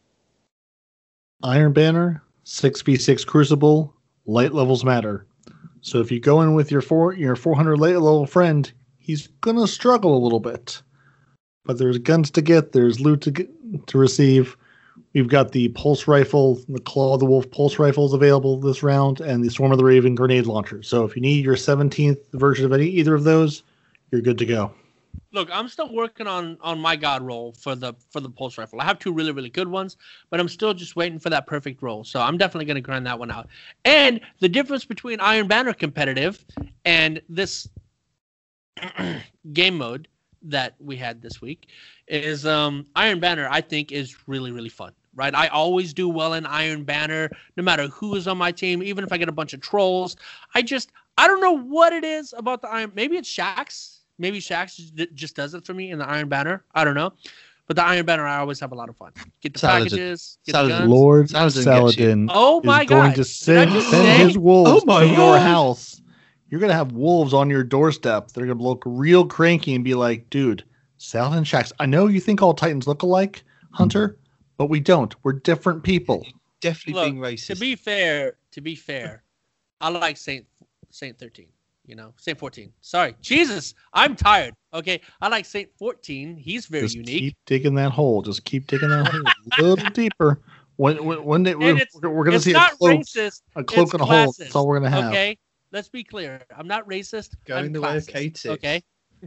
Iron Banner, six v six Crucible, light levels matter. So if you go in with your four your four hundred light level friend, he's gonna struggle a little bit. But there's guns to get, there's loot to get, to receive. We've got the pulse rifle, the Claw of the Wolf pulse rifles available this round, and the Swarm of the Raven grenade launcher. So if you need your seventeenth version of any either of those, you're good to go.
look. I'm still working on on my god roll for the for the pulse rifle. I have two really really good ones, but I'm still just waiting for that perfect roll. So I'm definitely going to grind that one out. And the difference between Iron Banner competitive and this game mode that we had this week is um, Iron Banner. I think is really really fun. Right, I always do well in Iron Banner, no matter who is on my team. Even if I get a bunch of trolls, I just I don't know what it is about the Iron. Maybe it's Shaxx. Maybe Shaxx just, just does it for me in the Iron Banner. I don't know, but the Iron Banner I always have a lot of fun. Get the
Saladin.
packages, get
Saladin.
the guns.
Lord
Saladin gets
Saladin
Oh my
is going
god!
to send,
Did I just
send
say-
his wolves
Oh my
to your
God.
house. You're going to have wolves on your doorstep. They're going to look real cranky and be like, dude, Saladin Shaxx, I know you think all Titans look alike, Hunter, but we don't. We're different people.
Definitely
Look,
being racist.
To be fair, to be fair, I like Saint Saint thirteen. You know, Saint fourteen. Sorry, Jesus, I'm tired. Okay, I like Saint fourteen. He's very
Just
unique.
keep digging that hole. Just keep digging that hole a little deeper. When, when, when they, we're,
And it's-
we're going to
It's
see a
not
cloak,
racist.
a cloak
it's
and a hole. That's
classist,
all we're going to have.
Okay, let's be clear. I'm not racist.
Going
I'm
the way of
classist,
K six.
Okay.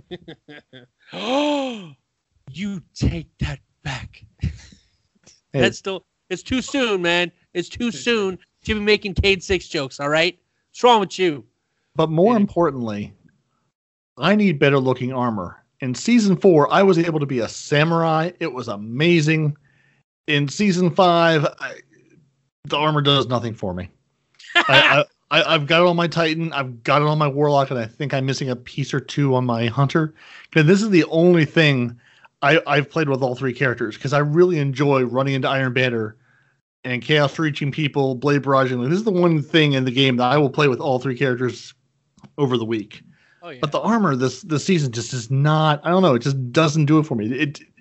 Oh, you take that back.
Hey,
That's still. It's too soon, man. It's too soon to be making Cade six jokes. All right. What's wrong with you?
but more
Yeah.
importantly, I need better looking armor. In season four, I was able to be a samurai. It was amazing. In season five, I, the armor does nothing for me. I, I, I, I've got it on my Titan. I've got it on my Warlock, and I think I'm missing a piece or two on my Hunter. Because this is the only thing I, I've played with all three characters. Because I really enjoy running into Iron Banner and Chaos Reaching people, Blade Barraging. This is the one thing in the game that I will play with all three characters over the week.
Oh yeah.
But the armor this this season just is not. I don't know. It just doesn't do it for me. It.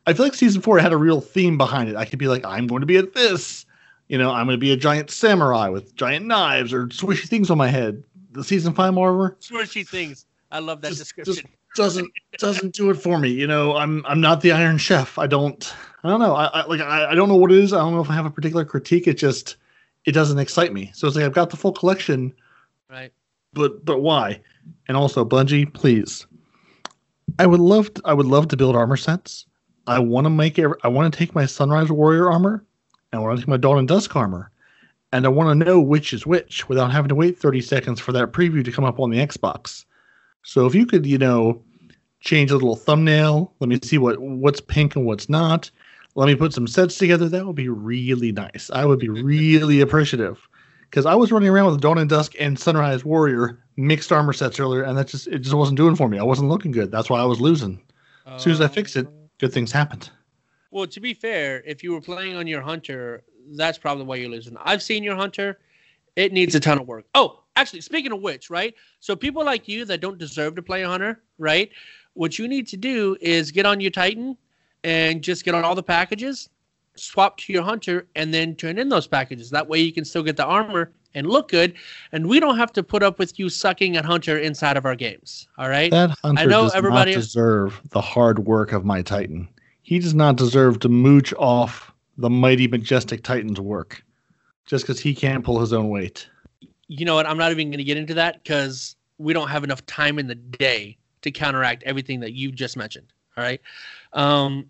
I feel like season four had a real theme behind it. I could be like, I'm going to be at this. You know, I'm going to be a giant samurai with giant knives or swishy things on my head. The season five, moreover,
swishy things. I love that
just,
description.
Just doesn't doesn't do it for me. You know, I'm I'm not the Iron Chef. I don't. I don't know. I, I like I, I don't know what it is. I don't know if I have a particular critique. It just it doesn't excite me. So it's like I've got the full collection.
Right.
But but why? And also, Bungie, please. I would love to, I would love to build armor sets. I want to make it. I want to take my Sunrise Warrior armor, and I want to take my Dawn and Dusk armor, and I want to know which is which without having to wait thirty seconds for that preview to come up on the Xbox. So if you could, you know, change a little thumbnail, let me see what what's pink and what's not. Let me put some sets together. That would be really nice. I would be really appreciative, because I was running around with Dawn and Dusk and Sunrise Warrior mixed armor sets earlier, and that just it just wasn't doing for me. I wasn't looking good. That's why I was losing. As soon as I fixed it, good things happened.
Well, to be fair, if you were playing on your Hunter, that's probably why you're losing. I've seen your Hunter. It needs a ton of work. Oh, actually, speaking of which, right? So people like you that don't deserve to play a Hunter, right? What you need to do is get on your Titan and just get on all the packages, swap to your Hunter, and then turn in those packages. That way you can still get the armor and look good, and we don't have to put up with you sucking at Hunter inside of our games. All right?
That Hunter
I know
does
everybody
not deserve the hard work of my Titan. He does not deserve to mooch off the mighty, majestic Titan's work just because he can't pull his own weight.
You know what? I'm not even going to get into that because we don't have enough time in the day to counteract everything that you just mentioned. All right? Um,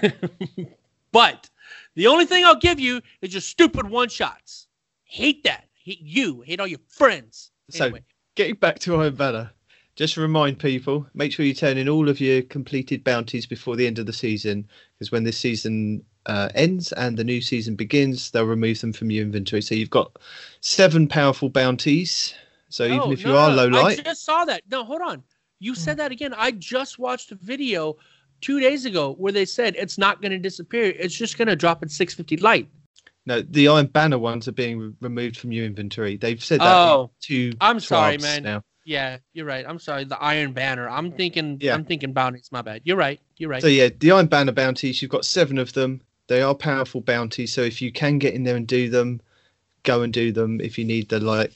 but the only thing I'll give you is your stupid one-shots. Hate that. Hate you. Hate all your friends. Anyway.
So, getting back to Iron Banner, just to remind people, make sure you turn in all of your completed bounties before the end of the season, because when this season uh, ends and the new season begins, they'll remove them from your inventory. So you've got seven powerful bounties. So
no,
even if
no,
you are
no.
low light...
I just saw that. No, hold on. You said that again. I just watched a video two days ago where they said it's not going to disappear. It's just going to drop at six fifty light.
No, the Iron Banner ones are being re- removed from your inventory. They've said that
oh,
to
I'm sorry, man.
Now.
Yeah, you're right. I'm sorry. The Iron Banner. I'm thinking.
Yeah.
I'm thinking bounties. My bad. You're right. You're right.
So yeah, the Iron Banner bounties. You've got seven of them. They are powerful bounties. So if you can get in there and do them, go and do them. If you need the light,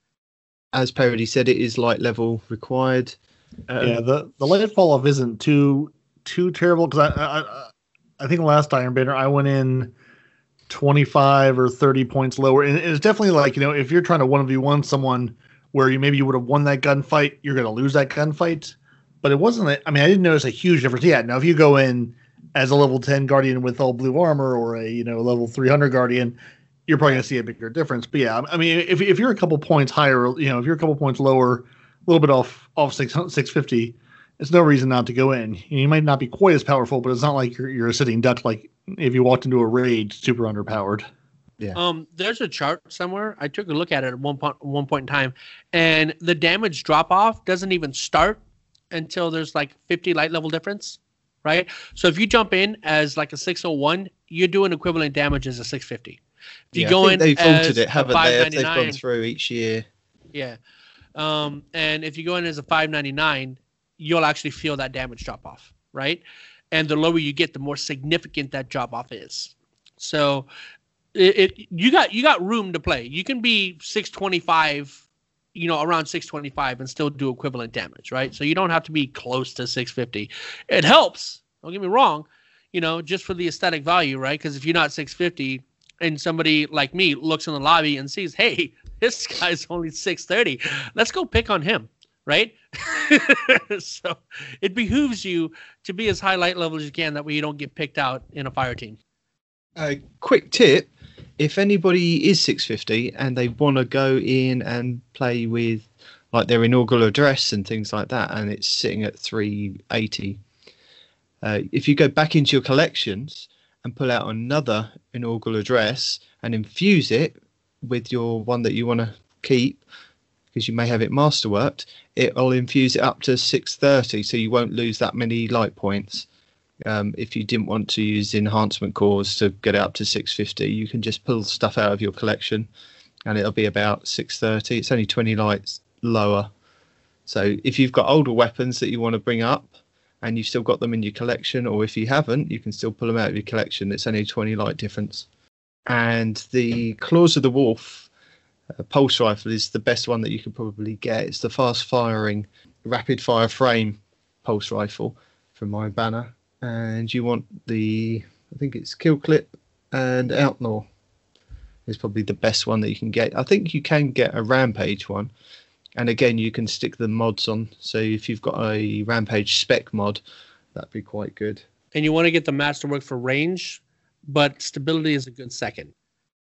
as Parody said, it is light level required. Um,
yeah, the the light fall off isn't too too terrible because I, I I think the last Iron Banner I went in twenty-five or thirty points lower, and it's definitely like, you know, if you're trying to one v one someone where you maybe you would have won that gunfight, you're going to lose that gunfight. But it wasn't a, I mean, I didn't notice a huge difference. Yeah, now if you go in as a level ten Guardian with all blue armor or a, you know, level three hundred Guardian, you're probably going to see a bigger difference. But yeah, I mean, if if you're a couple points higher, you know, if you're a couple points lower, a little bit off off six fifty, it's no reason not to go in. You might not be quite as powerful, but it's not like you're you're a sitting duck like if you walked into a raid super underpowered.
Yeah.
Um, there's a chart somewhere. I took a look at it at one point, one point in time, and the damage drop off doesn't even start until there's like fifty light level difference, right? So if you jump in as like a six oh one, you're doing equivalent damage as a six fifty. If you
yeah,
go
I think
in
they've
as
altered it, haven't they? If they've gone
five ninety-nine,
through each year.
yeah. Um, and if you go in as a five ninety-nine, you'll actually feel that damage drop off, right? And the lower you get, the more significant that drop off is. So it, it you got you got room to play. You can be six twenty-five, you know, around six twenty-five and still do equivalent damage, right? So you don't have to be close to six fifty. It helps. Don't get me wrong, you know, just for the aesthetic value, right? Because if you're not six fifty and somebody like me looks in the lobby and sees, hey, this guy's only six thirty, let's go pick on him, right? So it behooves you to be as high light level as you can. That way you don't get picked out in a fire team.
A uh, quick tip: if anybody is six fifty and they want to go in and play with like their inaugural address and things like that, and it's sitting at three eighty, uh, if you go back into your collections and pull out another inaugural address and infuse it with your one that you want to keep, because you may have it masterworked, it'll infuse it up to six thirty, so you won't lose that many light points. Um, if you didn't want to use enhancement cores to get it up to six fifty, you can just pull stuff out of your collection and it'll be about six thirty. It's only twenty lights lower. So if you've got older weapons that you want to bring up and you've still got them in your collection, or if you haven't, you can still pull them out of your collection. It's only a twenty light difference. And the Claws of the Wolf uh, pulse rifle is the best one that you could probably get. It's the fast firing, rapid fire frame pulse rifle from my banner. And you want the, I think it's Kill Clip and Outlaw is probably the best one that you can get. I think you can get a Rampage one. And again, you can stick the mods on. So if you've got a Rampage spec mod, that'd be quite good.
And you want to get the Masterwork for range, but stability is a good second.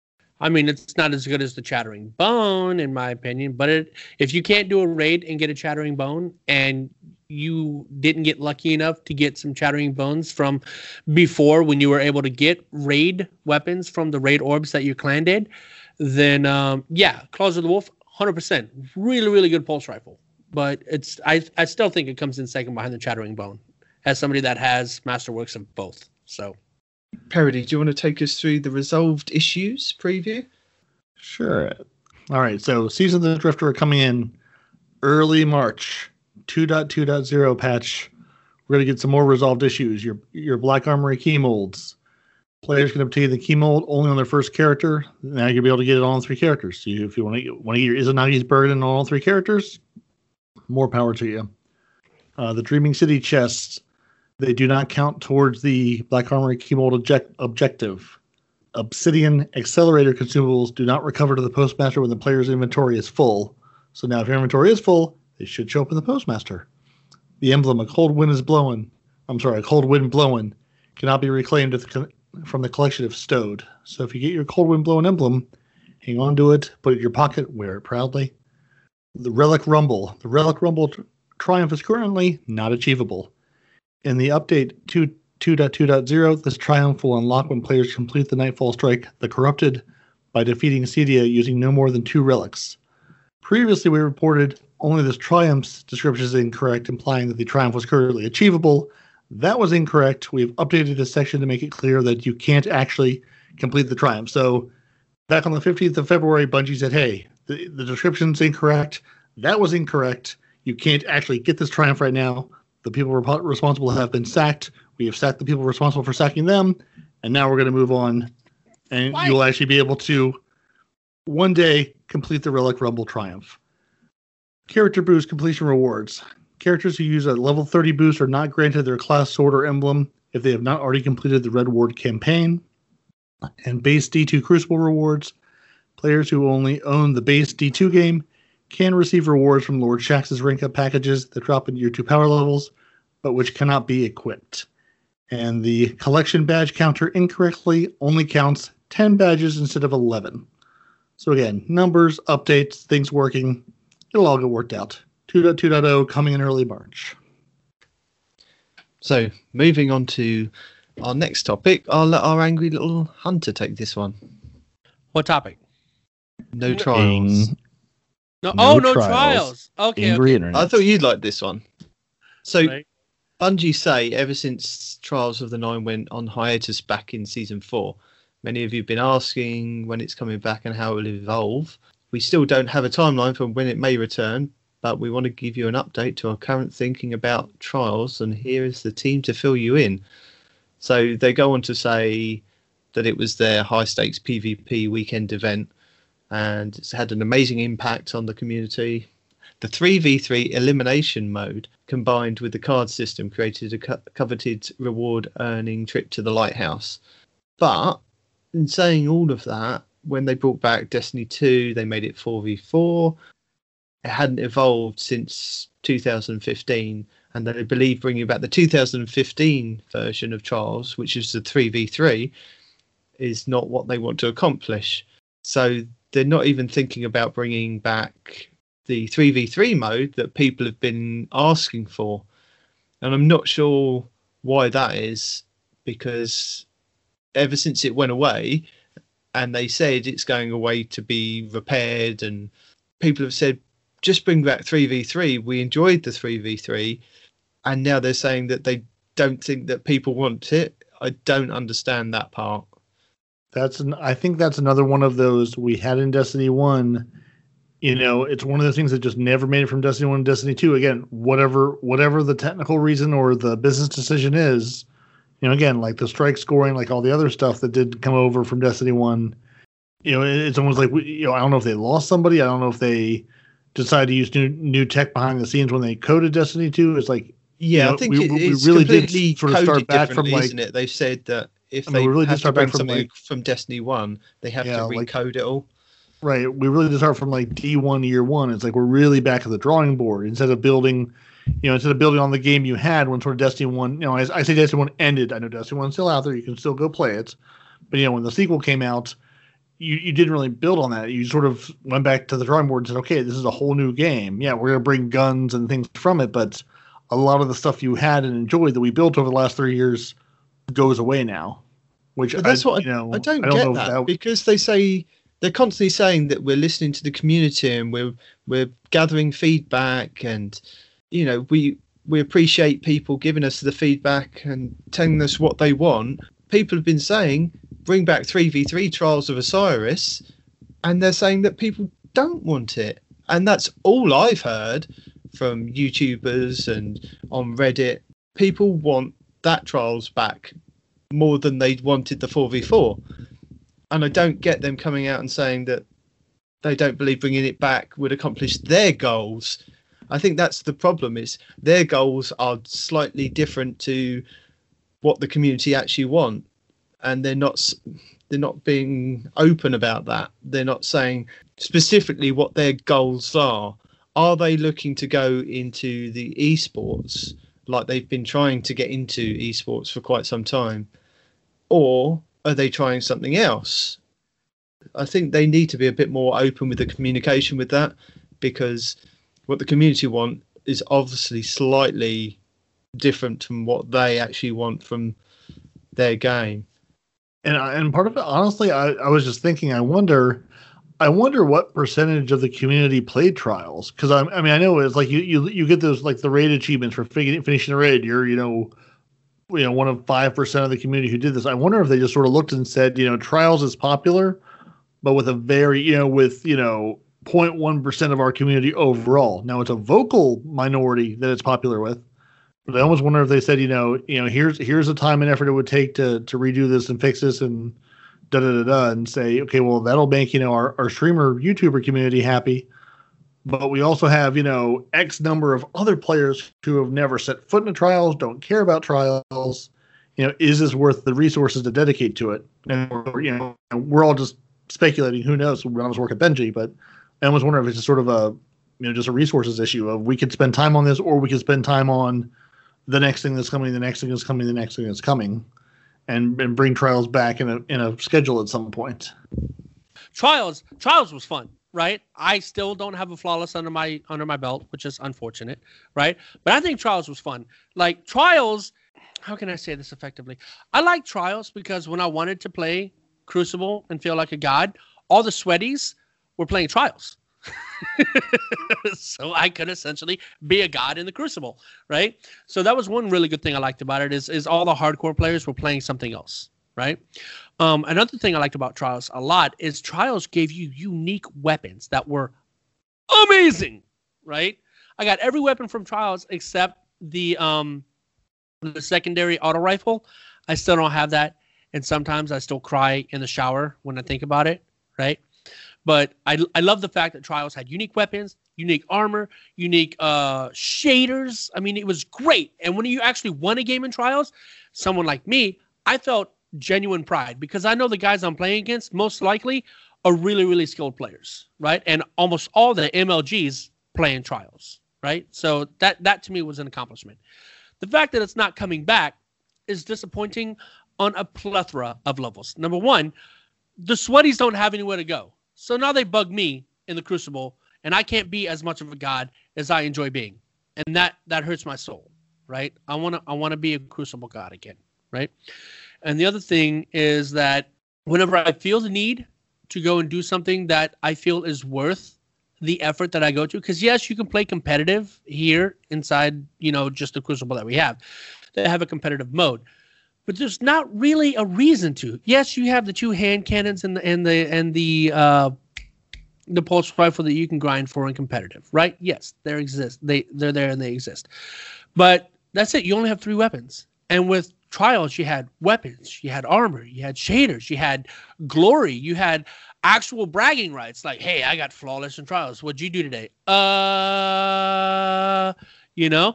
I mean, it's not as good as the Chattering Bone, in my opinion, but it, if you can't do a raid and get a Chattering Bone, and you didn't get lucky enough to get some Chattering Bones from before when you were able to get raid weapons from the raid orbs that your clan did, then um, yeah, Claws of the Wolf, one hundred percent. Really, really good pulse rifle. But it's I, I still think it comes in second behind the Chattering Bone as somebody that has Masterworks of both. So...
Parody, do you want to take us through the resolved issues preview?
Sure. All right. So, Season of the Drifter are coming in early March. two point two point zero patch. We're going to get some more resolved issues. Your your Black Armory key molds. Players can obtain the key mold only on their first character. Now you'll be able to get it on all three characters. So if you want to want to get your Izanagi's burden on all three characters, more power to you. Uh, the Dreaming City chests. They do not count towards the Black Armory key mold object- objective. Obsidian Accelerator consumables do not recover to the Postmaster when the player's inventory is full. So now if your inventory is full, they should show up in the Postmaster. The emblem, a cold wind is blowing. I'm sorry, a cold wind blowing cannot be reclaimed from the collection if stowed. So if you get your cold wind blowing emblem, hang on to it, put it in your pocket, wear it proudly. The Relic Rumble. The Relic Rumble tr- Triumph is currently not achievable. In the update two point two point zero, this triumph will unlock when players complete the Nightfall Strike, the Corrupted, by defeating Cedia using no more than two relics. Previously, we reported only this triumph's description is incorrect, implying that the triumph was currently achievable. That was incorrect. We've updated this section to make it clear that you can't actually complete the triumph. So, back on the fifteenth of February, Bungie said, hey, the, the description's incorrect. That was incorrect. You can't actually get this triumph right now. The people rep- responsible have been sacked. We have sacked the people responsible for sacking them. And now we're going to move on. And Why? You'll actually be able to, one day, complete the Relic Rumble Triumph. Character boost completion rewards. Characters who use a level thirty boost are not granted their class, sword, or emblem if they have not already completed the Red Ward campaign. And base D two Crucible rewards. Players who only own the base D two game can receive rewards from Lord Shax's rank up packages that drop in year two power levels, but which cannot be equipped. And the collection badge counter incorrectly only counts ten badges instead of eleven. So again, numbers, updates, things working. It'll all get worked out. two point two point zero coming in early March.
So moving on to our next topic, I'll let our angry little hunter take this one.
What topic?
No trials.
No, no, oh, no trials. trials. Okay,
Angry
okay.
Internet.
I thought you'd like this one. So,
right.
Bungie say ever since Trials of the Nine went on hiatus back in Season four, many of you have been asking when it's coming back and how it will evolve. We still don't have a timeline for when it may return, but we want to give you an update to our current thinking about Trials, and here is the team to fill you in. So they go on to say that it was their high-stakes PvP weekend event, and it's had an amazing impact on the community. The three v three elimination mode, combined with the card system, created a co- coveted reward-earning trip to the Lighthouse. But, in saying all of that, when they brought back Destiny two, they made it four v four. It hadn't evolved since two thousand fifteen, and they believe bringing back the two thousand fifteen version of Trials, which is the three v three, is not what they want to accomplish. So they're not even thinking about bringing back the three v three mode that people have been asking for. And I'm not sure why that is, because ever since it went away, and they said it's going away to be repaired, and people have said, just bring back three v three. We enjoyed the three v three. And now they're saying that they don't think that people want it. I don't understand that part.
That's an, I think that's another one of those we had in Destiny one, you know, it's one of those things that just never made it from Destiny one to Destiny two. Again, whatever whatever the technical reason or the business decision is, you know, again, like the strike scoring, like all the other stuff that did come over from Destiny one, you know, it's almost like, you know, I don't know if they lost somebody. I don't know if they decided to use new new tech behind the scenes when they coded Destiny two. It's like,
yeah,
you know,
I think
we,
it,
we
it's
really did
completely
sort of start back from like,
isn't it? They've said that if
I mean,
they
we really
have
did start
to bring
back from
something
like,
from Destiny one, they have
yeah,
to
like-
recode it all.
right. We really did start from like D one year one. It's like we're really back at the drawing board instead of building, you know, instead of building on the game you had when sort of Destiny one, you know, I, I say Destiny one ended. I know Destiny one's still out there. You can still go play it. But, you know, when the sequel came out, you, you didn't really build on that. You sort of went back to the drawing board and said, okay, this is a whole new game. Yeah, we're going to bring guns and things from it. But a lot of the stuff you had and enjoyed that we built over the last three years goes away now. Which
But that's
I,
what
you know,
I, I don't,
I don't
get
know
that,
if that
because they say they're constantly saying that we're listening to the community and we're we're gathering feedback, and you know we we appreciate people giving us the feedback and telling us what they want. People have been saying bring back three v three Trials of Osiris, and they're saying that people don't want it, and that's all I've heard from YouTubers and on Reddit. People want that Trials back more than they wanted the four v four. And I don't get them coming out and saying that they don't believe bringing it back would accomplish their goals. I think that's the problem, is their goals are slightly different to what the community actually want. And they're not they're not being open about that. They're not saying specifically what their goals are. Are they looking to go into the esports like they've been trying to get into esports for quite some time? Or are they trying something else? I think they need to be a bit more open with the communication with that, because what the community want is obviously slightly different from what they actually want from their game.
And I- and part of it, honestly, I, I was just thinking, I wonder, I wonder what percentage of the community played Trials, because I, I mean, I know it's like you, you you get those like the raid achievements for fin- finishing the raid. You're you know, you know one of five percent of the community who did this. I wonder if they just sort of looked and said, you know, Trials is popular, but with a very you know with you know zero point one percent of our community overall. Now it's a vocal minority that it's popular with. But I almost wonder if they said, you know, you know, here's here's the time and effort it would take to to redo this and fix this and da da da da, and say, okay, well, that'll make you know our, our streamer YouTuber community happy, but we also have you know X number of other players who have never set foot in Trials, don't care about Trials. You know, is this worth the resources to dedicate to it? And we're, you know, we're all just speculating. Who knows? We're on work at Benji, but I almost wonder if it's just sort of a you know just a resources issue of we could spend time on this, or we could spend time on the next thing that's coming, the next thing that's coming, the next thing that's coming, and and bring Trials back in a in a schedule at some point.
Trials, Trials was fun, right? I still don't have a flawless under my under my belt, which is unfortunate, right? But I think Trials was fun. Like Trials, how can I say this effectively? I like Trials because when I wanted to play Crucible and feel like a god, all the sweaties were playing Trials. So I could essentially be a god in the Crucible, right? So that was one really good thing I liked about it is, is all the hardcore players were playing something else, right? Um, another thing I liked about Trials a lot is Trials gave you unique weapons that were amazing, right? I got every weapon from Trials except the um, the secondary auto rifle. I still don't have that, and sometimes I still cry in the shower when I think about it, right? But I, I love the fact that Trials had unique weapons, unique armor, unique uh, shaders. I mean, it was great. And when you actually won a game in Trials, someone like me, I felt genuine pride because I know the guys I'm playing against most likely are really, really skilled players, right? And almost all the M L Gs play in Trials, right? So that, that to me was an accomplishment. The fact that it's not coming back is disappointing on a plethora of levels. Number one, the sweaties don't have anywhere to go. So now they bug me in the Crucible, and I can't be as much of a god as I enjoy being, and that that hurts my soul, right? I want to I want to be a Crucible god again, right? And the other thing is that whenever I feel the need to go and do something that I feel is worth the effort that I go to, because yes, you can play competitive here inside, you know, just the Crucible that we have. They have a competitive mode. But there's not really a reason to. Yes, you have the two hand cannons and the and the and the uh, the pulse rifle that you can grind for in competitive, right? Yes, they exist. They they're there and they exist. But that's it. You only have three weapons. And with Trials, you had weapons, you had armor, you had shaders, you had glory, you had actual bragging rights. Like, hey, I got flawless in Trials. What'd you do today? Uh, you know?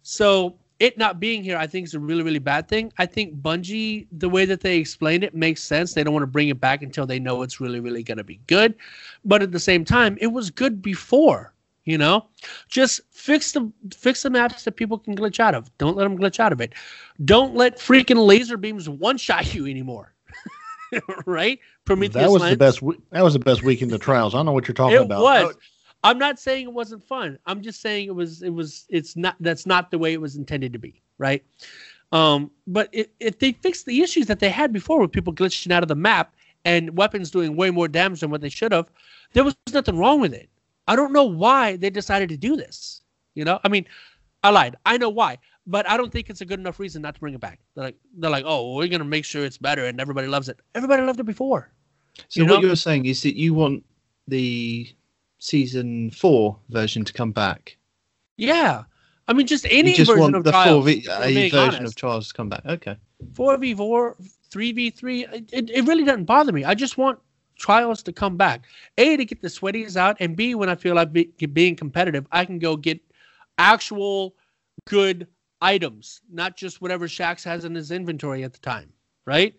So it not being here, I think, is a really, really bad thing. I think Bungie, the way that they explained it, makes sense. They don't want to bring it back until they know it's really, really going to be good. But at the same time, it was good before, you know? Just fix the fix the maps that people can glitch out of. Don't let them glitch out of it. Don't let freaking laser beams one-shot you anymore. Right? Prometheus
that was
Lens.
the best. we- That was the best weekend of Trials. I don't know what you're talking
It
about.
was. I'm not saying it wasn't fun. I'm just saying it was. It was. It's not. That's not the way it was intended to be, right? Um, but it, if they fixed the issues that they had before, with people glitching out of the map and weapons doing way more damage than what they should have, there was nothing wrong with it. I don't know why they decided to do this. You know, I mean, I lied. I know why, but I don't think it's a good enough reason not to bring it back. They're like, they're like, oh, well, we're gonna make sure it's better and everybody loves it. Everybody loved it before.
So
You
what
know?
you're saying is that you want the season four version to come back.
Yeah, I mean, just any
you just
version
want
of
the
Trials.
four v,
if we're
a
being
version
honest.
of Trials to come back. Okay.
four v four, three v three, it, it really doesn't bother me. I just want Trials to come back. A, to get the sweaties out, and B, when I feel like be, being competitive, I can go get actual good items, not just whatever Shaxx has in his inventory at the time, right?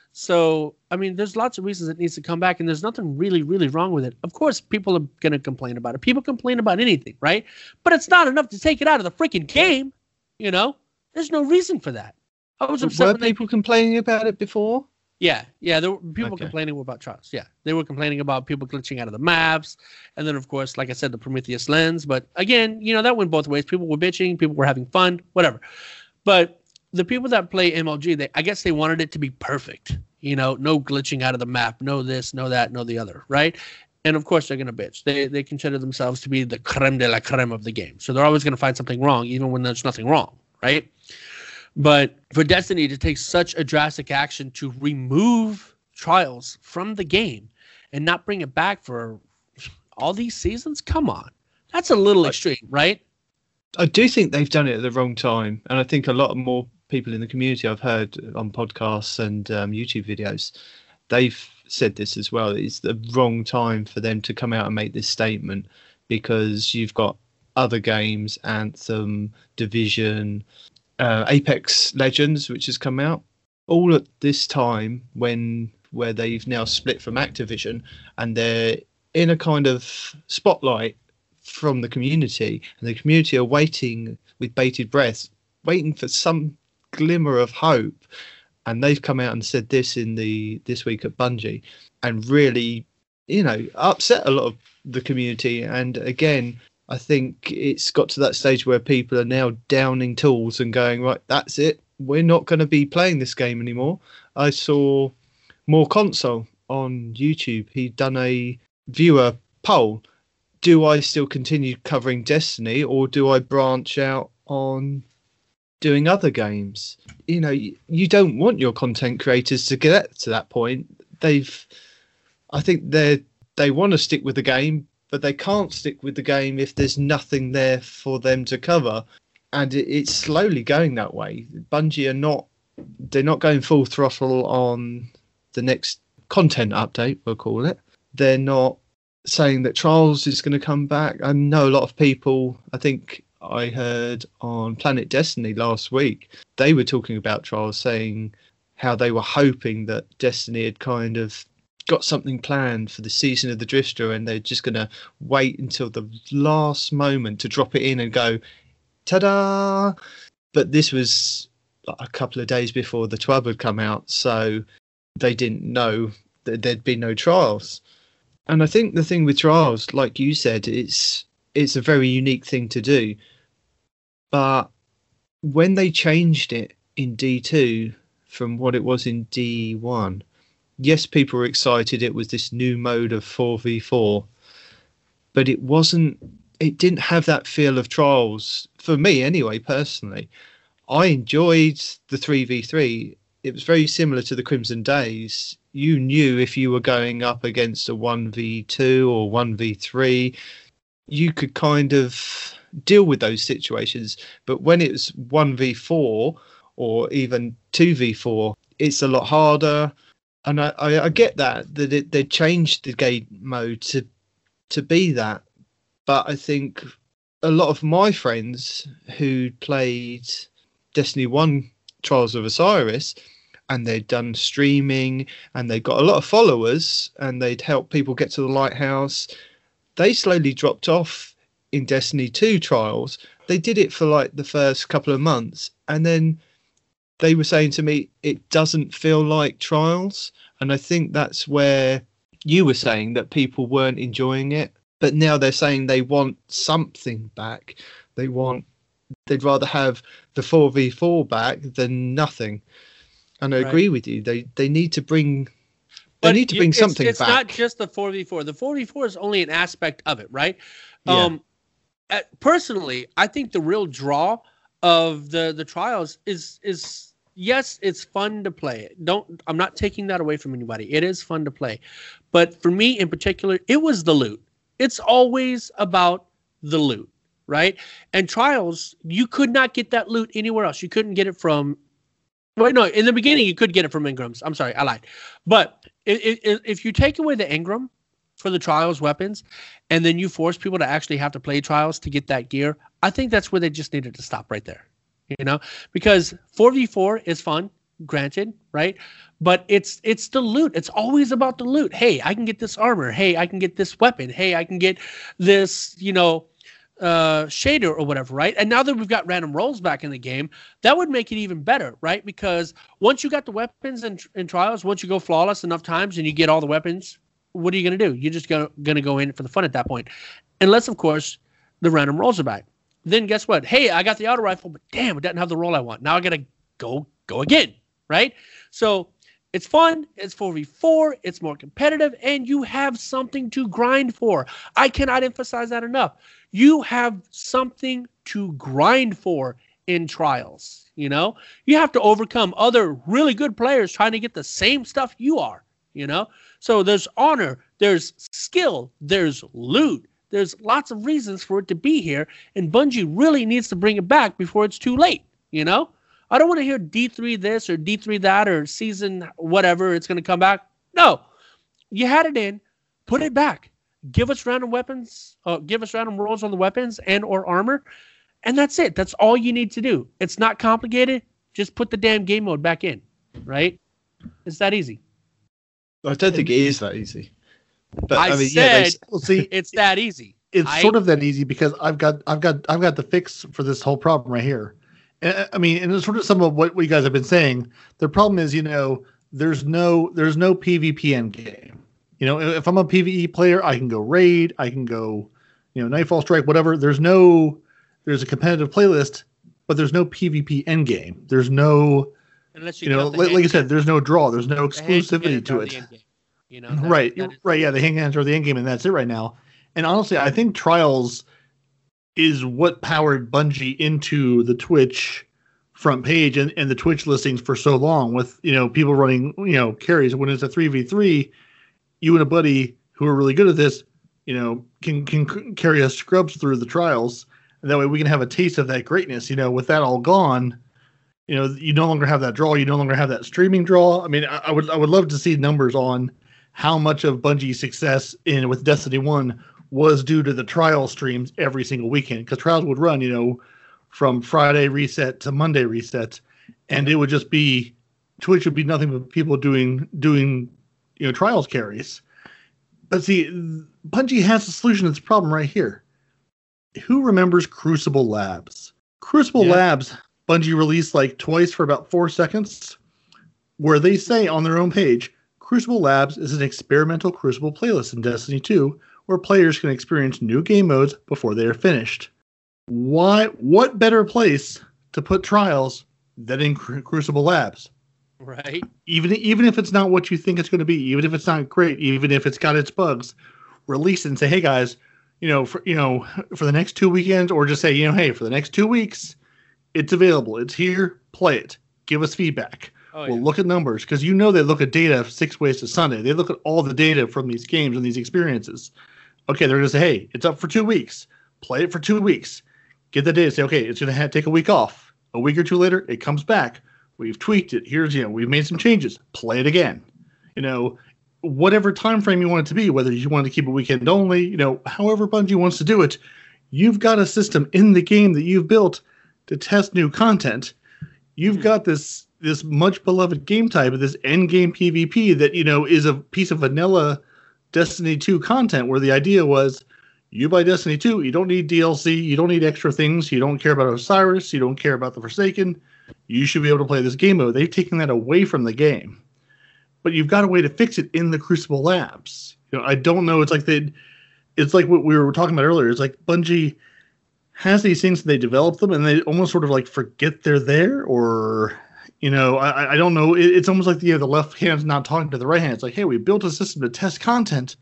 So, I mean, there's lots of reasons it needs to come back, and there's nothing really, really wrong with it. Of course, people are going to complain about it. People complain about anything, right? But it's not enough to take it out of the freaking game, you know? There's no reason for that. I was upset
Were
when they
people complaining about it before?
Yeah, yeah, there were people
Okay.
complaining about Trials. Yeah, they were complaining about people glitching out of the maps, and then of course, like I said, the Prometheus Lens. But again, you know, that went both ways. People were bitching, people were having fun, whatever. But the people that play M L G, they I guess they wanted it to be perfect. You know, no glitching out of the map, no this, no that, no the other, right? And of course, they're gonna bitch. They they consider themselves to be the creme de la creme of the game, so they're always gonna find something wrong, even when there's nothing wrong, right? But for Destiny to take such a drastic action to remove Trials from the game and not bring it back for all these seasons, come on. That's a little extreme, right?
I do think they've done it at the wrong time, and I think a lot more people in the community I've heard on podcasts and um, YouTube videos, they've said this as well. It's the wrong time for them to come out and make this statement, because you've got other games, Anthem, Division, uh, Apex Legends, which has come out, all at this time when where they've now split from Activision, and they're in a kind of spotlight from the community, and the community are waiting with bated breath, waiting for some glimmer of hope. And they've come out and said this in the this week at Bungie, and really, you know, upset a lot of the community. And again, I think it's got to that stage where people are now downing tools and going, right, that's it, we're not going to be playing this game anymore. I saw More Console on YouTube. He'd done a viewer poll. Do I still continue covering Destiny, or do I branch out on doing other games? You know, you, you don't want your content creators to get to that point. They've, I think they they want to stick with the game, but they can't stick with the game if there's nothing there for them to cover. And it, it's slowly going that way. Bungie are not, they're not going full throttle on the next content update, we'll call it. They're not saying that Trials is going to come back. I know a lot of people, I think I heard on Planet Destiny last week, they were talking about Trials, saying how they were hoping that Destiny had kind of got something planned for the season of the Drifter, and they're just going to wait until the last moment to drop it in and go, ta-da! But this was a couple of days before the twelve had come out, so they didn't know that there'd be no Trials. And I think the thing with Trials, like you said, it's it's a very unique thing to do. But when they changed it in D two from what it was in D one, yes, people were excited. It was this new mode of four v four, but it wasn't, it didn't have that feel of Trials, for me anyway, personally. I enjoyed the three v three. It was very similar to the Crimson Days you knew if you were going up against a one v two or one v three, you could kind of deal with those situations. But when it's one v four or even two v four, it's a lot harder. And I, I, I get that, that it, they changed the game mode to to be that. But I think a lot of my friends who played Destiny one Trials of Osiris, and they'd done streaming and they got a lot of followers and they'd help people get to the lighthouse, they slowly dropped off in Destiny two Trials. They did it for like the first couple of months, and then they were saying to me, it doesn't feel like Trials. And I think that's where you were saying that people weren't enjoying it, but now they're saying they want something back. They want, they'd rather have the four v four back than nothing. And I right. agree with you. They they need to bring, they but need to bring
it's,
something
it's
back.
It's not just the four v four. The four v four is only an aspect of it, right?
Yeah.
Um, uh, personally, I think the real draw of the the trials is is yes, it's fun to play. Don't I'm not taking that away from anybody. It is fun to play, but for me in particular, it was the loot. It's always about the loot, right? And trials, you could not get that loot anywhere else. You couldn't get it from. Wait, no. In the beginning, you could get it from Engrams. I'm sorry, I lied. But if, if, if you take away the Engram for the trials weapons, and then you force people to actually have to play trials to get that gear, I think that's where they just needed to stop right there. You know, because four v four is fun, granted, right? But it's it's the loot. It's always about the loot. Hey, I can get this armor. Hey, I can get this weapon. Hey, I can get this, you know, uh shader or whatever, right? And now that we've got random rolls back in the game, that would make it even better, right? Because once you got the weapons in, in trials, once you go flawless enough times and you get all the weapons, what are you going to do? You're just gonna gonna go in for the fun at that point, unless of course the random rolls are back. Then guess what? Hey, I got the auto rifle, but damn, it doesn't have the roll I want. Now I gotta go go again, right? So it's fun, it's four v four, it's more competitive, and you have something to grind for. I cannot emphasize that enough. You have something to grind for in trials, you know? You have to overcome other really good players trying to get the same stuff you are, you know? So there's honor, there's skill, there's loot, there's lots of reasons for it to be here, and Bungie really needs to bring it back before it's too late, you know? I don't want to hear D three this or D three that or season whatever, it's going to come back. No. You had it in. Put it back. Give us random weapons. Uh, give us random rolls on the weapons and or armor. And that's it. That's all you need to do. It's not complicated. Just put the damn game mode back in. Right? It's that easy.
I don't think it is that easy. But
I,
I mean,
said
yeah, they...
Well, see,
it's that easy.
It's
I...
sort of that easy because I've got I've got I've got the fix for this whole problem right here. I mean, and it's sort of some of what you guys have been saying. The problem is, you know, there's no there's no PvP end game. You know, if I'm a PvE player, I can go raid, I can go, you know, Nightfall Strike, whatever. There's no there's a competitive playlist, but there's no PvP end game. There's no,
Unless you,
you know, like, like I said, there's no draw. There's no exclusivity to it.
You know, that,
right,
that is...
right. Yeah, the handguns are the end game, and that's it right now. And honestly, I think Trials is what powered Bungie into the Twitch front page and, and the Twitch listings for so long with, you know, people running, you know, carries. When it's a three v three, you and a buddy who are really good at this, you know, can, can carry us scrubs through the trials. And that way we can have a taste of that greatness. You know, with that all gone, you know, you no longer have that draw. You no longer have that streaming draw. I mean, I, I would, I would love to see numbers on how much of Bungie's success in with Destiny one was due to the trial streams every single weekend, because trials would run, you know, from Friday reset to Monday reset, and it would just be Twitch would be nothing but people doing doing you know trials carries. But see, Bungie has a solution to this problem right here. Who remembers Crucible Labs? Crucible yeah. Labs, Bungie released like twice for about four seconds, where they say on their own page, Crucible Labs is an experimental Crucible playlist in Destiny two, where players can experience new game modes before they are finished. Why? What better place to put trials than in Cru- Crucible Labs?
Right.
Even even if it's not what you think it's going to be, even if it's not great, even if it's got its bugs, release it and say, hey guys, you know, for you know, for the next two weekends, or just say, you know, hey, for the next two weeks, it's available, it's here, play it, give us feedback.
Oh,
well,
yeah.
look at numbers, because you know they look at data six ways to Sunday. They look at all the data from these games and these experiences. Okay, they're going to say, hey, it's up for two weeks. Play it for two weeks. Get the data. Say, okay, it's going to take a week off. A week or two later, it comes back. We've tweaked it. Here's, you know, we've made some changes. Play it again. You know, whatever time frame you want it to be, whether you want to keep it weekend only, you know, however Bungie wants to do it, you've got a system in the game that you've built to test new content. You've got this this much beloved game type of this end game PvP that, you know, is a piece of vanilla Destiny two content, where the idea was you buy Destiny two, you don't need D L C, you don't need extra things, you don't care about Osiris, you don't care about the Forsaken, you should be able to play this game mode. They've taken that away from the game. But you've got a way to fix it in the Crucible Labs. You know, I don't know, it's like they it's like what we were talking about earlier. It's like Bungie has these things and they develop them and they almost sort of like forget they're there, or you know, I, I don't know. It, it's almost like the, you know, the left hand's not talking to the right hand. It's like, hey, we built a system to test content.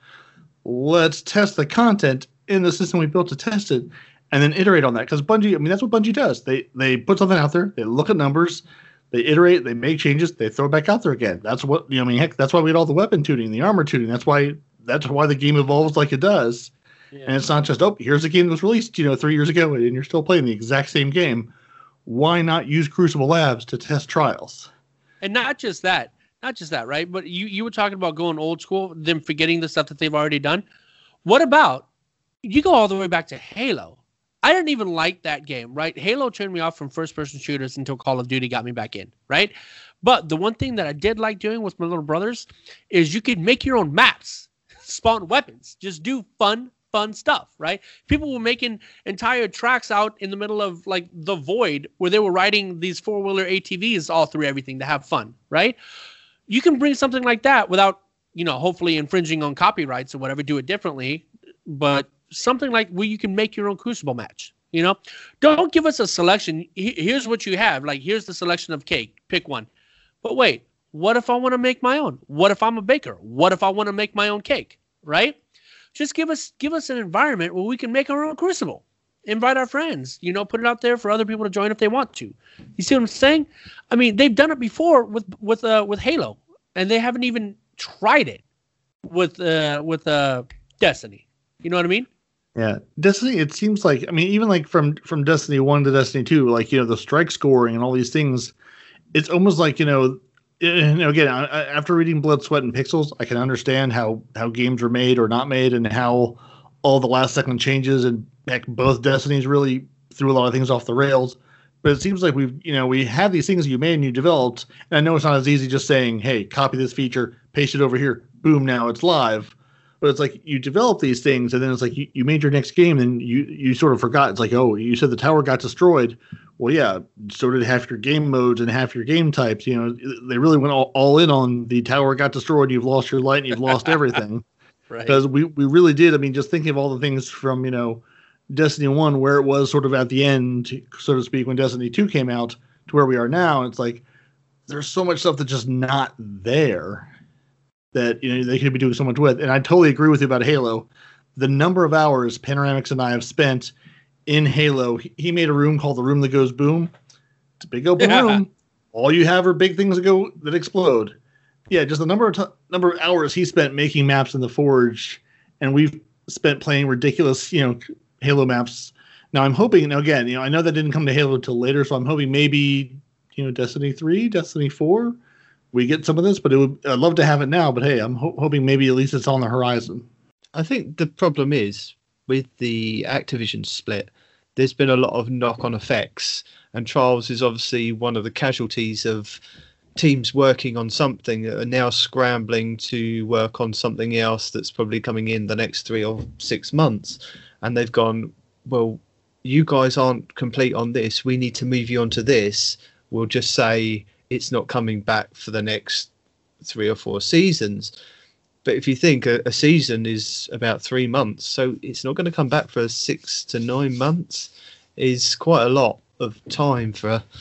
Let's test the content in the system we built to test it, and then iterate on that. Because Bungie, I mean, that's what Bungie does. They they put something out there, they look at numbers, they iterate, they make changes, they throw it back out there again. That's what, you know, I mean, heck, that's why we had all the weapon tuning, the armor tuning. That's why that's why the game evolves like it does. Yeah. And it's not just, oh, here's a game that was released, you know, three years ago, and you're still playing the exact same game. Why not use Crucible Labs to test trials?
And not just that, not just that, right? But you, you were talking about going old school, them forgetting the stuff that they've already done. What about, you go all the way back to Halo. I didn't even like that game, right? Halo turned me off from first-person shooters until Call of Duty got me back in, right? But the one thing that I did like doing with my little brothers is you could make your own maps, spawn weapons, just do fun, fun stuff, right? People were making entire tracks out in the middle of like the void where they were riding these four-wheeler A T Vs all through everything to have fun, right? You can bring something like that without, you know, hopefully infringing on copyrights or whatever, do it differently, but something like where you can make your own Crucible match, you know? Don't give us a selection. Here's what you have. Like, here's the selection of cake. Pick one. But wait, what if I want to make my own? What if I'm a baker? What if I want to make my own cake, right? Just give us give us an environment where we can make our own Crucible. Invite our friends, you know, put it out there for other people to join if they want to. You see what I'm saying? I mean, they've done it before with with uh, with Halo, and they haven't even tried it with uh, with uh, Destiny. You know what I mean?
Yeah, Destiny. It seems like, I mean, even like from from Destiny one to Destiny two, like, you know, the strike scoring and all these things. It's almost like, you know. You know, again, after reading Blood, Sweat, and Pixels, I can understand how, how games are made or not made, and how all the last second changes, and heck, both Destinies really threw a lot of things off the rails. But it seems like we've, you know, we have these things you made and you developed, and I know it's not as easy just saying, hey, copy this feature, paste it over here, boom, now it's live. But it's like you develop these things, and then it's like you, you made your next game, and you, you sort of forgot. It's like, oh, you said the tower got destroyed. Well, yeah, so did half your game modes and half your game types. You know, they really went all, all in on the tower got destroyed, you've lost your light, and you've lost everything.
Right.
Because we, we really did. I mean, just thinking of all the things from, you know, Destiny one, where it was sort of at the end, so to speak, when Destiny two came out, to where we are now. It's like there's so much stuff that's just not there that, you know, they could be doing so much with. And I totally agree with you about Halo. The number of hours Panoramix and I have spent in Halo, he made a room called the Room That Goes Boom. It's a big open
yeah.
room. All you have are big things that go that explode. Yeah, just the number of t- number of hours he spent making maps in the Forge, and we've spent playing ridiculous, you know, Halo maps. Now I'm hoping, now again, you know, I know that didn't come to Halo until later, so I'm hoping maybe, you know, Destiny three, Destiny four, we get some of this. But it would, I'd love to have it now. But hey, I'm ho- hoping maybe at least it's on the horizon.
I think the problem is with the Activision split, there's been a lot of knock-on effects, and Trials is obviously one of the casualties of teams working on something that are now scrambling to work on something else that's probably coming in the next three or six months. And they've gone, well, you guys aren't complete on this. We need to move you on to this. We'll just say it's not coming back for the next three or four seasons. But if you think a, a season is about three months, so it's not going to come back for six to nine months, is quite a lot of time for a,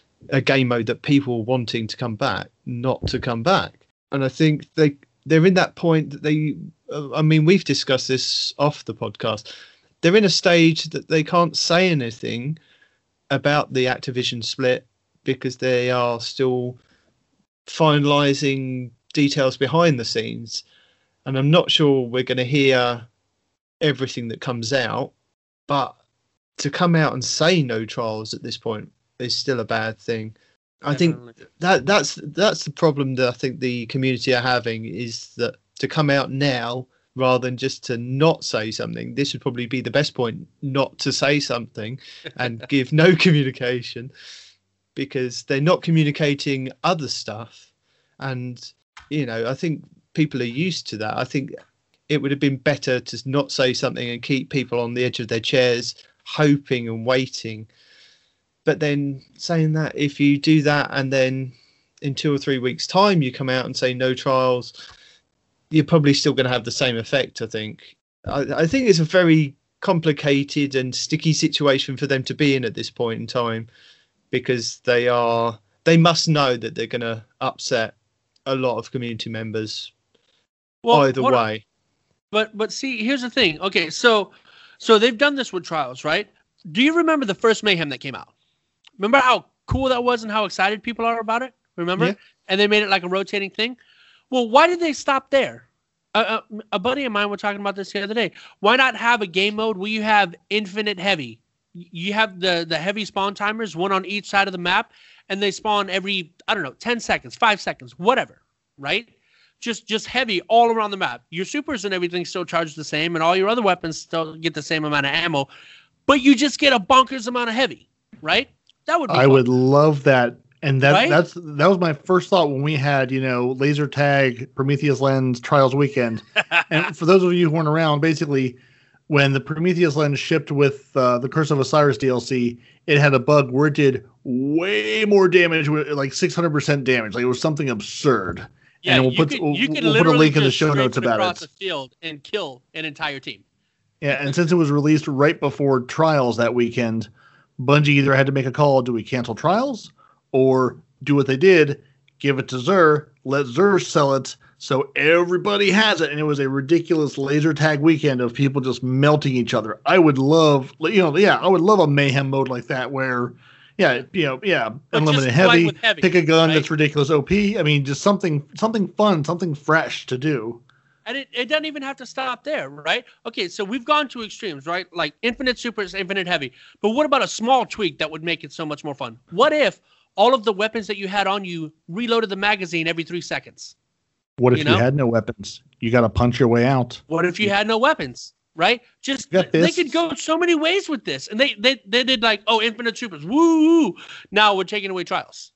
a game mode that people are wanting to come back, not to come back. And I think they, they're in that point that they, uh, I mean, we've discussed this off the podcast. They're in a stage that they can't say anything about the Activision split because they are still finalizing details behind the scenes. And I'm not sure we're going to hear everything that comes out, but to come out and say no trials at this point is still a bad thing. I Definitely. think that that's that's the problem that I think the community are having, is that to come out now rather than just to not say something. This would probably be the best point, not to say something and give no communication, because they're not communicating other stuff. And, you know, I think people are used to that. I think it would have been better to not say something and keep people on the edge of their chairs, hoping and waiting. But then saying that, if you do that and then in two or three weeks' time you come out and say no trials, you're probably still going to have the same effect, I think. I, I think it's a very complicated and sticky situation for them to be in at this point in time, because they are they must know that they're going to upset a lot of community members well, either what, way.
But but see, here's the thing. Okay, so so they've done this with trials, right? Do you remember the first Mayhem that came out? Remember how cool that was and how excited people are about it? Remember? Yeah. And they made it like a rotating thing. Well, why did they stop there? Uh, uh, a buddy of mine was talking about this the other day. Why not have a game mode where you have infinite heavy? You have the, the heavy spawn timers, one on each side of the map, and they spawn every, I don't know, ten seconds, five seconds, whatever, right? Just just heavy all around the map. Your supers and everything still charge the same, and all your other weapons still get the same amount of ammo, but you just get a bonkers amount of heavy, right? That would be I
fun. would love that. And that right? that's that was my first thought when we had, you know, laser tag Prometheus Lens Trials Weekend. And for those of you who weren't around, basically, when the Prometheus Lens shipped with uh, the Curse of Osiris D L C, it had a bug where it did way more damage, like six hundred percent damage. Like, it was something absurd.
Yeah,
and we'll
you
put
could,
we'll,
you could
we'll put a link in the show notes about
across
it.
The field and kill an entire team.
Yeah, and since it was released right before Trials that weekend, Bungie either had to make a call: do we cancel Trials, or do what they did, give it to Xur, let Xur sell it, so everybody has it. And it was a ridiculous laser tag weekend of people just melting each other. I would love, you know, yeah, I would love a mayhem mode like that where, yeah, you know, yeah, but unlimited heavy, like heavy, pick a gun right? that's ridiculous O P. I mean, just something, something fun, something fresh to do.
And it, it doesn't even have to stop there, right? Okay, so we've gone to extremes, right? Like infinite supers, infinite heavy. But what about a small tweak that would make it so much more fun? What if all of the weapons that you had on you reloaded the magazine every three seconds?
What if
you,
you
know?
had no weapons? You got to punch your way out.
What if you had no weapons, right? Just they could go so many ways with this. And they they, they did like, oh, infinite supers, woo! Now we're taking away trials.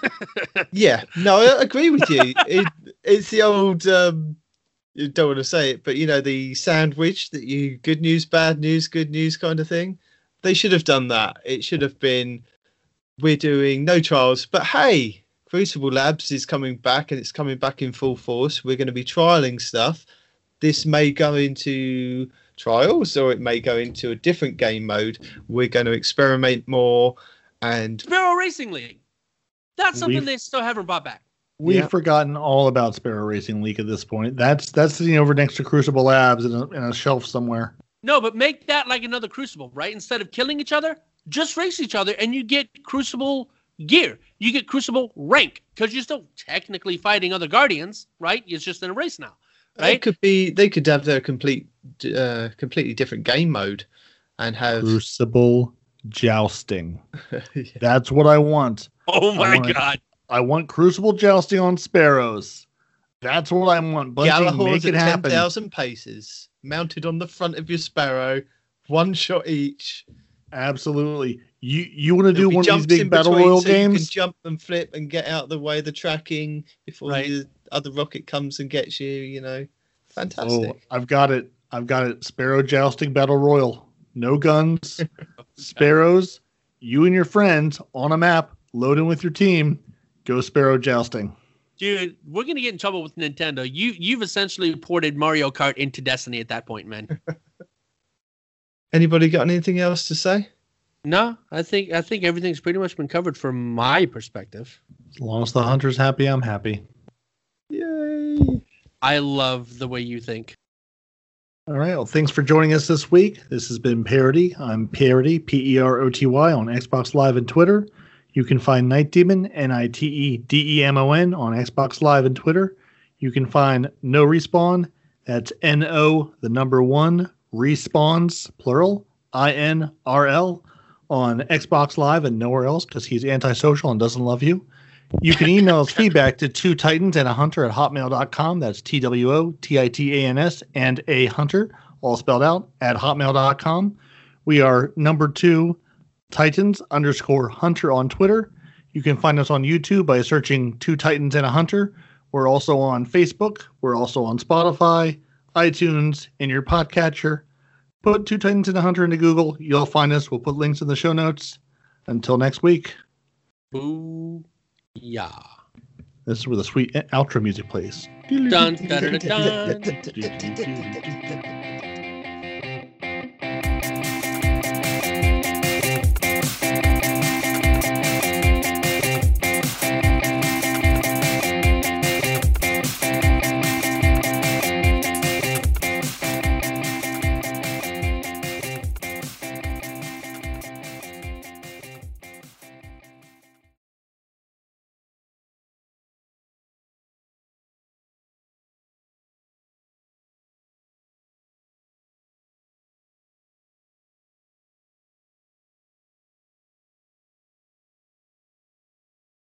Yeah, no, I agree with you. It, it's the old, um, you don't want to say it, but you know, the sandwich that you good news, bad news, good news kind of thing. They should have done that. It should have been, we're doing no trials, but hey, Crucible Labs is coming back, and it's coming back in full force. We're going to be trialing stuff. This may go into trials, or it may go into a different game mode. We're going to experiment more. And
Sparrow Racing League. That's something
we've,
they still haven't brought back.
We've
yeah.
forgotten all about Sparrow Racing League at this point. That's that's sitting over next to Crucible Labs in a, in a shelf somewhere.
No, but make that like another Crucible, right? Instead of killing each other, just race each other, and you get Crucible gear. You get Crucible rank, because you're still technically fighting other Guardians, right? It's just in a race now, right?
It could be. They could have their complete, uh, completely different game mode, and have
Crucible jousting. Yeah. That's what I want.
Oh my
I want,
god!
I want Crucible jousting on Sparrows. That's what I want. Bungie, make it happen.
ten thousand paces, mounted on the front of your Sparrow, one shot each.
Absolutely. You you want to do one of these big battle royal
so
games?
You can jump and flip and get out of the way of the tracking before right. the other rocket comes and gets you. You know, fantastic.
Oh, I've got it. I've got it. Sparrow jousting battle royal. No guns. Sparrows. You and your friends on a map. Load in with your team. Go Sparrow jousting.
Dude, we're gonna get in trouble with Nintendo. You you've essentially ported Mario Kart into Destiny at that point, man.
Anybody got anything else to say?
No, I think I think everything's pretty much been covered from my perspective.
As long as the hunter's happy, I'm happy.
Yay!
I love the way you think.
All right. Well, thanks for joining us this week. This has been Parody. I'm Parody, P E R O T Y, on Xbox Live and Twitter. You can find Night Demon, N I T E D E M O N, on Xbox Live and Twitter. You can find No Respawn, that's N O, the number one, Respawns, plural, I N R L, on Xbox Live and nowhere else because he's antisocial and doesn't love you. You can email us feedback to two titans and a hunter at hotmail dot com. That's T W O T I T A N S and a hunter, all spelled out, at hotmail dot com. We are number two, Titans underscore Hunter on Twitter. You can find us on YouTube by searching Two Titans and a Hunter. We're also on Facebook. We're also on Spotify, iTunes, and your podcatcher. Put Two Titans and a Hunter into Google. You'll find us. We'll put links in the show notes. Until next week.
Boo. Yeah.
This is where the sweet outro music plays.
Dun, dun, dun, dun, dun.